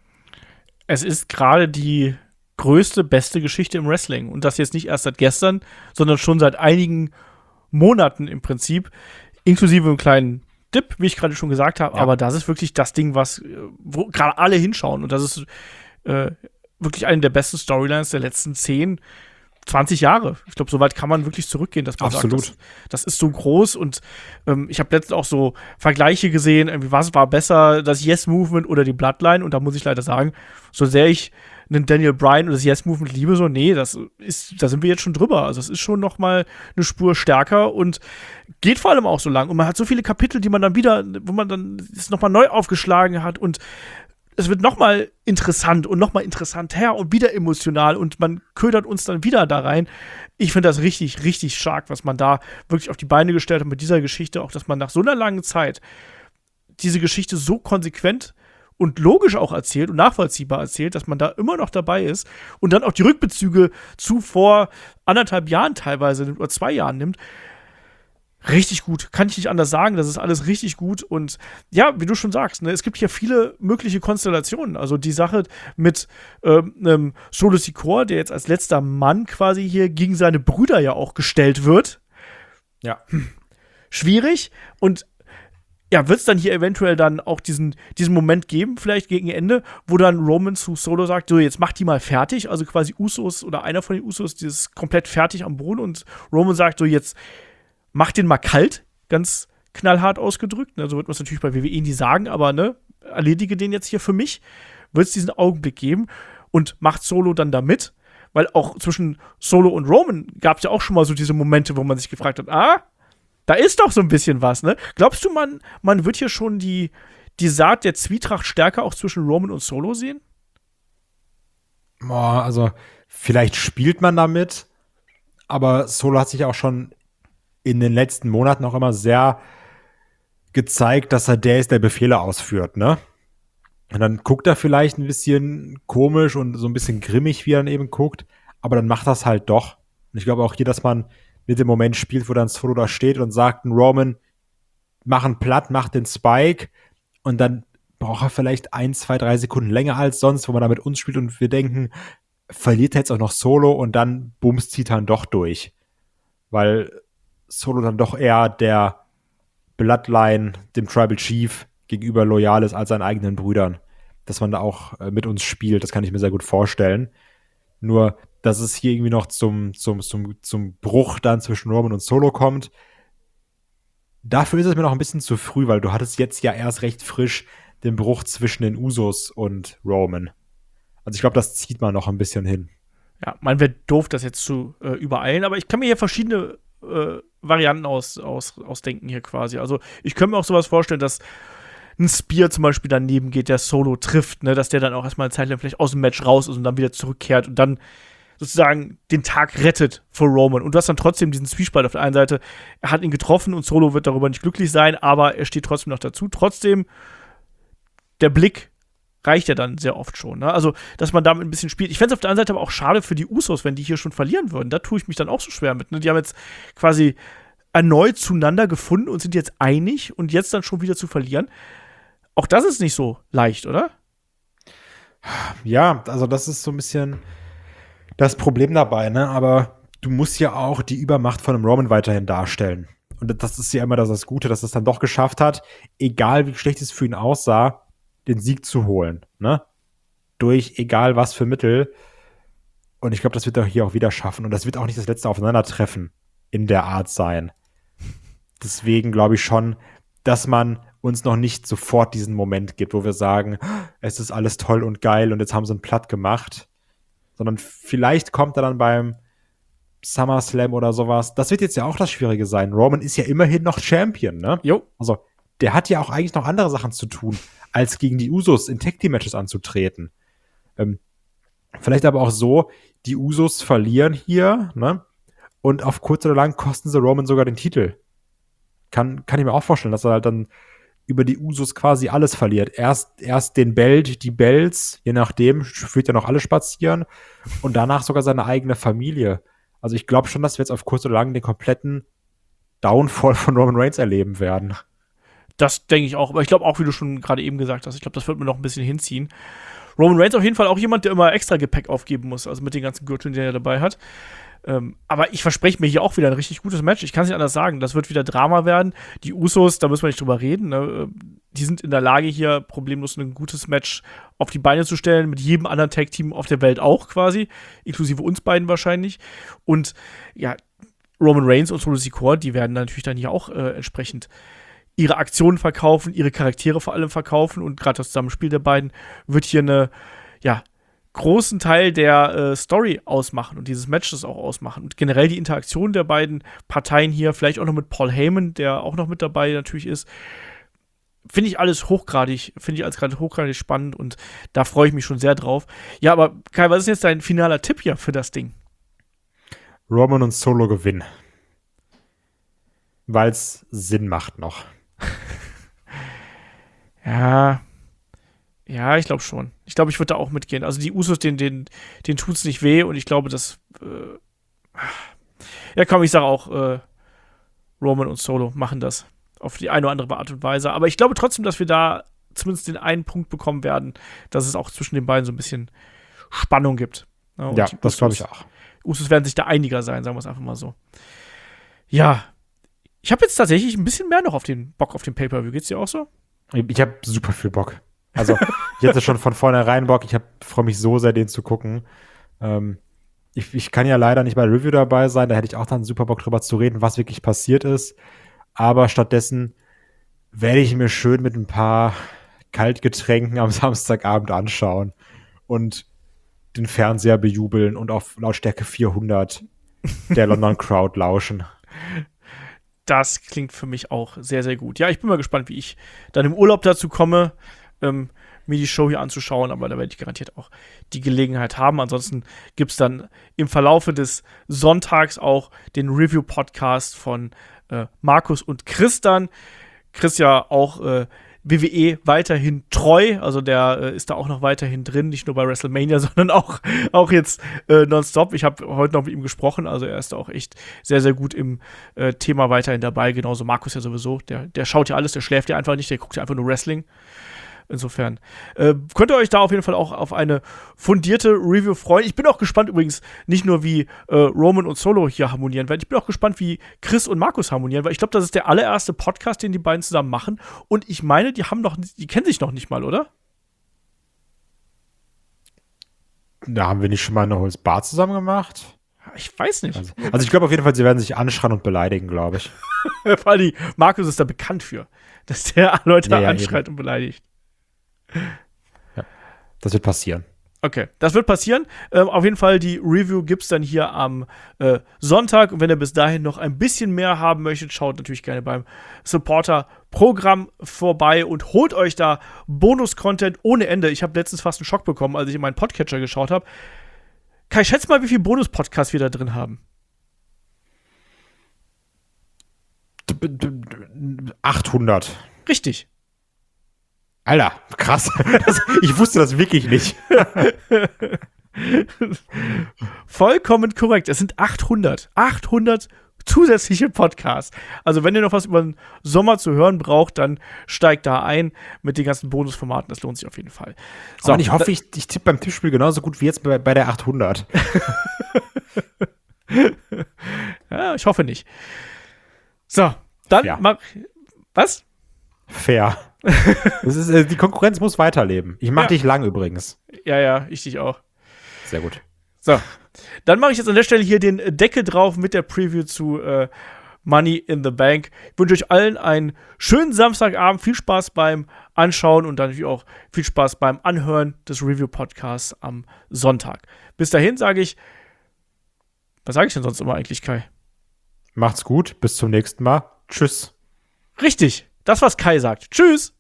Es ist gerade die größte, beste Geschichte im Wrestling. Und das jetzt nicht erst seit gestern, sondern schon seit einigen Monaten im Prinzip, inklusive einem kleinen Dip, wie ich gerade schon gesagt habe. Ja. Aber das ist wirklich das Ding, wo gerade alle hinschauen. Und das ist wirklich eine der besten Storylines der letzten 10, 20 Jahre. Ich glaube, so weit kann man wirklich zurückgehen, dass man sagt, das ist so groß. Und ich habe letztens auch so Vergleiche gesehen, was war besser, das Yes-Movement oder die Bloodline. Und da muss ich leider sagen, so sehr ich einen Daniel Bryan oder das Yes-Movement liebe, so, nee, da sind wir jetzt schon drüber. Also es ist schon noch mal eine Spur stärker und geht vor allem auch so lang. Und man hat so viele Kapitel, wo man dann es noch mal neu aufgeschlagen hat und es wird noch mal interessant und noch mal interessanter und wieder emotional und man ködert uns dann wieder da rein. Ich finde das richtig, richtig stark, was man da wirklich auf die Beine gestellt hat mit dieser Geschichte, auch dass man nach so einer langen Zeit diese Geschichte so konsequent und logisch auch erzählt und nachvollziehbar erzählt, dass man da immer noch dabei ist und dann auch die Rückbezüge zu vor 1,5 Jahren teilweise oder 2 Jahren nimmt. Richtig gut. Kann ich nicht anders sagen. Das ist alles richtig gut. Und ja, wie du schon sagst, ne, es gibt hier viele mögliche Konstellationen. Also die Sache mit Solo Sikoa, der jetzt als letzter Mann quasi hier gegen seine Brüder ja auch gestellt wird. Ja. Schwierig. Und ja, wird es dann hier eventuell dann auch diesen Moment geben, vielleicht gegen Ende, wo dann Roman zu Solo sagt, so, jetzt mach die mal fertig. Also quasi Usos oder einer von den Usos, die ist komplett fertig am Boden. Und Roman sagt so, jetzt mach den mal kalt, ganz knallhart ausgedrückt. Ne? So wird man es natürlich bei WWE nie sagen, aber ne, erledige den jetzt hier für mich. Wird es diesen Augenblick geben und macht Solo dann da mit. Weil auch zwischen Solo und Roman gab es ja auch schon mal so diese Momente, wo man sich gefragt hat, da ist doch so ein bisschen was, ne? Glaubst du, man wird hier schon die Saat der Zwietracht stärker auch zwischen Roman und Solo sehen? Boah, also vielleicht spielt man damit, aber Solo hat sich auch schon in den letzten Monaten auch immer sehr gezeigt, dass er der ist, der Befehle ausführt, ne? Und dann guckt er vielleicht ein bisschen komisch und so ein bisschen grimmig, wie er dann eben guckt, aber dann macht das halt doch. Und ich glaube auch hier, dass man mit dem Moment spielt, wo dann Solo da steht und sagt, Roman, mach einen platt, mach den Spike und dann braucht er vielleicht 1, 2, 3 Sekunden länger als sonst, wo man da mit uns spielt und wir denken, verliert er jetzt auch noch Solo und dann bums, zieht er dann doch durch. Weil Solo dann doch eher der Bloodline, dem Tribal Chief gegenüber loyal ist als seinen eigenen Brüdern. Dass man da auch mit uns spielt, das kann ich mir sehr gut vorstellen. Nur, dass es hier irgendwie noch zum Bruch dann zwischen Roman und Solo kommt, dafür ist es mir noch ein bisschen zu früh, weil du hattest jetzt ja erst recht frisch den Bruch zwischen den Usos und Roman. Also ich glaube, das zieht man noch ein bisschen hin. Ja, man wäre doof, das jetzt zu übereilen, aber ich kann mir hier verschiedene Varianten ausdenken hier quasi. Also ich könnte mir auch sowas vorstellen, dass ein Spear zum Beispiel daneben geht, der Solo trifft, ne, dass der dann auch erstmal eine Zeit lang vielleicht aus dem Match raus ist und dann wieder zurückkehrt und dann sozusagen den Tag rettet für Roman. Und du hast dann trotzdem diesen Zwiespalt auf der einen Seite, er hat ihn getroffen und Solo wird darüber nicht glücklich sein, aber er steht trotzdem noch dazu. Trotzdem, der Blick reicht ja dann sehr oft schon. Ne? Also, dass man damit ein bisschen spielt. Ich fände es auf der anderen Seite aber auch schade für die Usos, wenn die hier schon verlieren würden. Da tue ich mich dann auch so schwer mit. Ne? Die haben jetzt quasi erneut zueinander gefunden und sind jetzt einig und jetzt dann schon wieder zu verlieren. Auch das ist nicht so leicht, oder? Ja, also das ist so ein bisschen das Problem dabei, ne? Aber du musst ja auch die Übermacht von einem Roman weiterhin darstellen. Und das ist ja immer das Gute, dass es dann doch geschafft hat, egal wie schlecht es für ihn aussah, den Sieg zu holen, ne? Durch egal was für Mittel. Und ich glaube, das wird er hier auch wieder schaffen. Und das wird auch nicht das letzte Aufeinandertreffen in der Art sein. Deswegen glaube ich schon, dass man uns noch nicht sofort diesen Moment gibt, wo wir sagen, es ist alles toll und geil und jetzt haben sie ihn platt gemacht. Sondern vielleicht kommt er dann beim SummerSlam oder sowas. Das wird jetzt ja auch das Schwierige sein. Roman ist ja immerhin noch Champion, ne? Jo. Also, der hat ja auch eigentlich noch andere Sachen zu tun, als gegen die Usos in Tag-Team-Matches anzutreten. Vielleicht aber auch so, die Usos verlieren hier, ne? Und auf kurz oder lang kosten sie Roman sogar den Titel. Kann ich mir auch vorstellen, dass er halt dann über die Usos quasi alles verliert. Erst den Belt, die Belts, je nachdem, führt ja noch alle spazieren. Und danach sogar seine eigene Familie. Also ich glaube schon, dass wir jetzt auf kurz oder lang den kompletten Downfall von Roman Reigns erleben werden. Das denke ich auch. Aber ich glaube auch, wie du schon gerade eben gesagt hast, ich glaube, das wird mir noch ein bisschen hinziehen. Roman Reigns auf jeden Fall auch jemand, der immer extra Gepäck aufgeben muss, also mit den ganzen Gürteln, die er dabei hat. Aber ich verspreche mir hier auch wieder ein richtig gutes Match. Ich kann es nicht anders sagen. Das wird wieder Drama werden. Die Usos, da müssen wir nicht drüber reden. Ne? Die sind in der Lage, hier problemlos ein gutes Match auf die Beine zu stellen. Mit jedem anderen Tag-Team auf der Welt auch quasi. Inklusive uns beiden wahrscheinlich. Und ja, Roman Reigns und Solo Sikoa, die werden natürlich dann hier auch entsprechend ihre Aktionen verkaufen, ihre Charaktere vor allem verkaufen. Und gerade das Zusammenspiel der beiden wird hier eine, ja, großen Teil der Story ausmachen und dieses Matches auch ausmachen. Und generell die Interaktion der beiden Parteien hier, vielleicht auch noch mit Paul Heyman, der auch noch mit dabei natürlich ist, finde ich alles hochgradig spannend und da freue ich mich schon sehr drauf. Ja, aber Kai, was ist jetzt dein finaler Tipp hier für das Ding? Roman und Solo gewinnen. Weil es Sinn macht noch. Ja, ich glaube schon. Ich glaube, ich würde da auch mitgehen. Also die Usos, denen tut's nicht weh und ich glaube, dass ja komm, ich sage auch, Roman und Solo machen das auf die eine oder andere Art und Weise. Aber ich glaube trotzdem, dass wir da zumindest den einen Punkt bekommen werden, dass es auch zwischen den beiden so ein bisschen Spannung gibt. Ja, das glaube ich auch. Usos werden sich da einiger sein, sagen wir es einfach mal so. Ja, ich habe jetzt tatsächlich ein bisschen mehr noch Bock auf den Pay-Per-View. Geht's dir auch so? Ich habe super viel Bock. Also, ich hatte schon von vornherein Bock. Ich freue mich so sehr, den zu gucken. Ich kann ja leider nicht bei der Review dabei sein. Da hätte ich auch dann super Bock drüber zu reden, was wirklich passiert ist. Aber stattdessen werde ich mir schön mit ein paar Kaltgetränken am Samstagabend anschauen und den Fernseher bejubeln und auf Lautstärke 400 der London Crowd lauschen. Das klingt für mich auch sehr, sehr gut. Ja, ich bin mal gespannt, wie ich dann im Urlaub dazu komme, mir die Show hier anzuschauen, aber da werde ich garantiert auch die Gelegenheit haben. Ansonsten gibt es dann im Verlaufe des Sonntags auch den Review-Podcast von Markus und Chris dann. Chris ja auch WWE weiterhin treu, also der ist da auch noch weiterhin drin, nicht nur bei WrestleMania, sondern auch jetzt nonstop. Ich habe heute noch mit ihm gesprochen, also er ist da auch echt sehr, sehr gut im Thema weiterhin dabei, genauso Markus ja sowieso, der schaut ja alles, der schläft ja einfach nicht, der guckt ja einfach nur Wrestling. Insofern könnt ihr euch da auf jeden Fall auch auf eine fundierte Review freuen. Ich bin auch gespannt übrigens, nicht nur wie Roman und Solo hier harmonieren werden, ich bin auch gespannt, wie Chris und Markus harmonieren, weil ich glaube, das ist der allererste Podcast, den die beiden zusammen machen. Und ich meine, die kennen sich noch nicht mal, oder? Da haben wir nicht schon mal eine Holz Bar zusammen gemacht? Ich weiß nicht. Also ich glaube auf jeden Fall, sie werden sich anschreien und beleidigen, glaube ich. Vor allem Markus ist da bekannt für, dass der Leute ja, anschreit eben. und beleidigt. Ja, das wird passieren. Okay, das wird passieren. Auf jeden Fall, die Review gibt es dann hier am Sonntag. Und wenn ihr bis dahin noch ein bisschen mehr haben möchtet, schaut natürlich gerne beim Supporter-Programm vorbei und holt euch da Bonus-Content ohne Ende. Ich habe letztens fast einen Schock bekommen, als ich in meinen Podcatcher geschaut habe. Kai, schätz mal, wie viele Bonus-Podcasts wir da drin haben. 800. Richtig. Alter, krass. Ich wusste das wirklich nicht. Vollkommen korrekt. Es sind 800. 800 zusätzliche Podcasts. Also wenn ihr noch was über den Sommer zu hören braucht, dann steigt da ein mit den ganzen Bonusformaten. Das lohnt sich auf jeden Fall. So, und ich hoffe, ich tippe beim Tippspiel genauso gut wie jetzt bei der 800. Ja, ich hoffe nicht. So, dann was? Fair. Das ist, die Konkurrenz muss weiterleben. Ich mach dich lang übrigens. Ja, ich dich auch. Sehr gut. So, dann mache ich jetzt an der Stelle hier den Deckel drauf mit der Preview zu Money in the Bank. Ich wünsche euch allen einen schönen Samstagabend. Viel Spaß beim Anschauen und dann natürlich auch viel Spaß beim Anhören des Review-Podcasts am Sonntag. Bis dahin sage ich, was sage ich denn sonst immer eigentlich, Kai? Macht's gut, bis zum nächsten Mal. Tschüss. Richtig, das, was Kai sagt. Tschüss.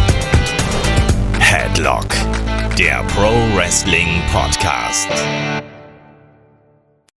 Headlock, der Pro Wrestling Podcast.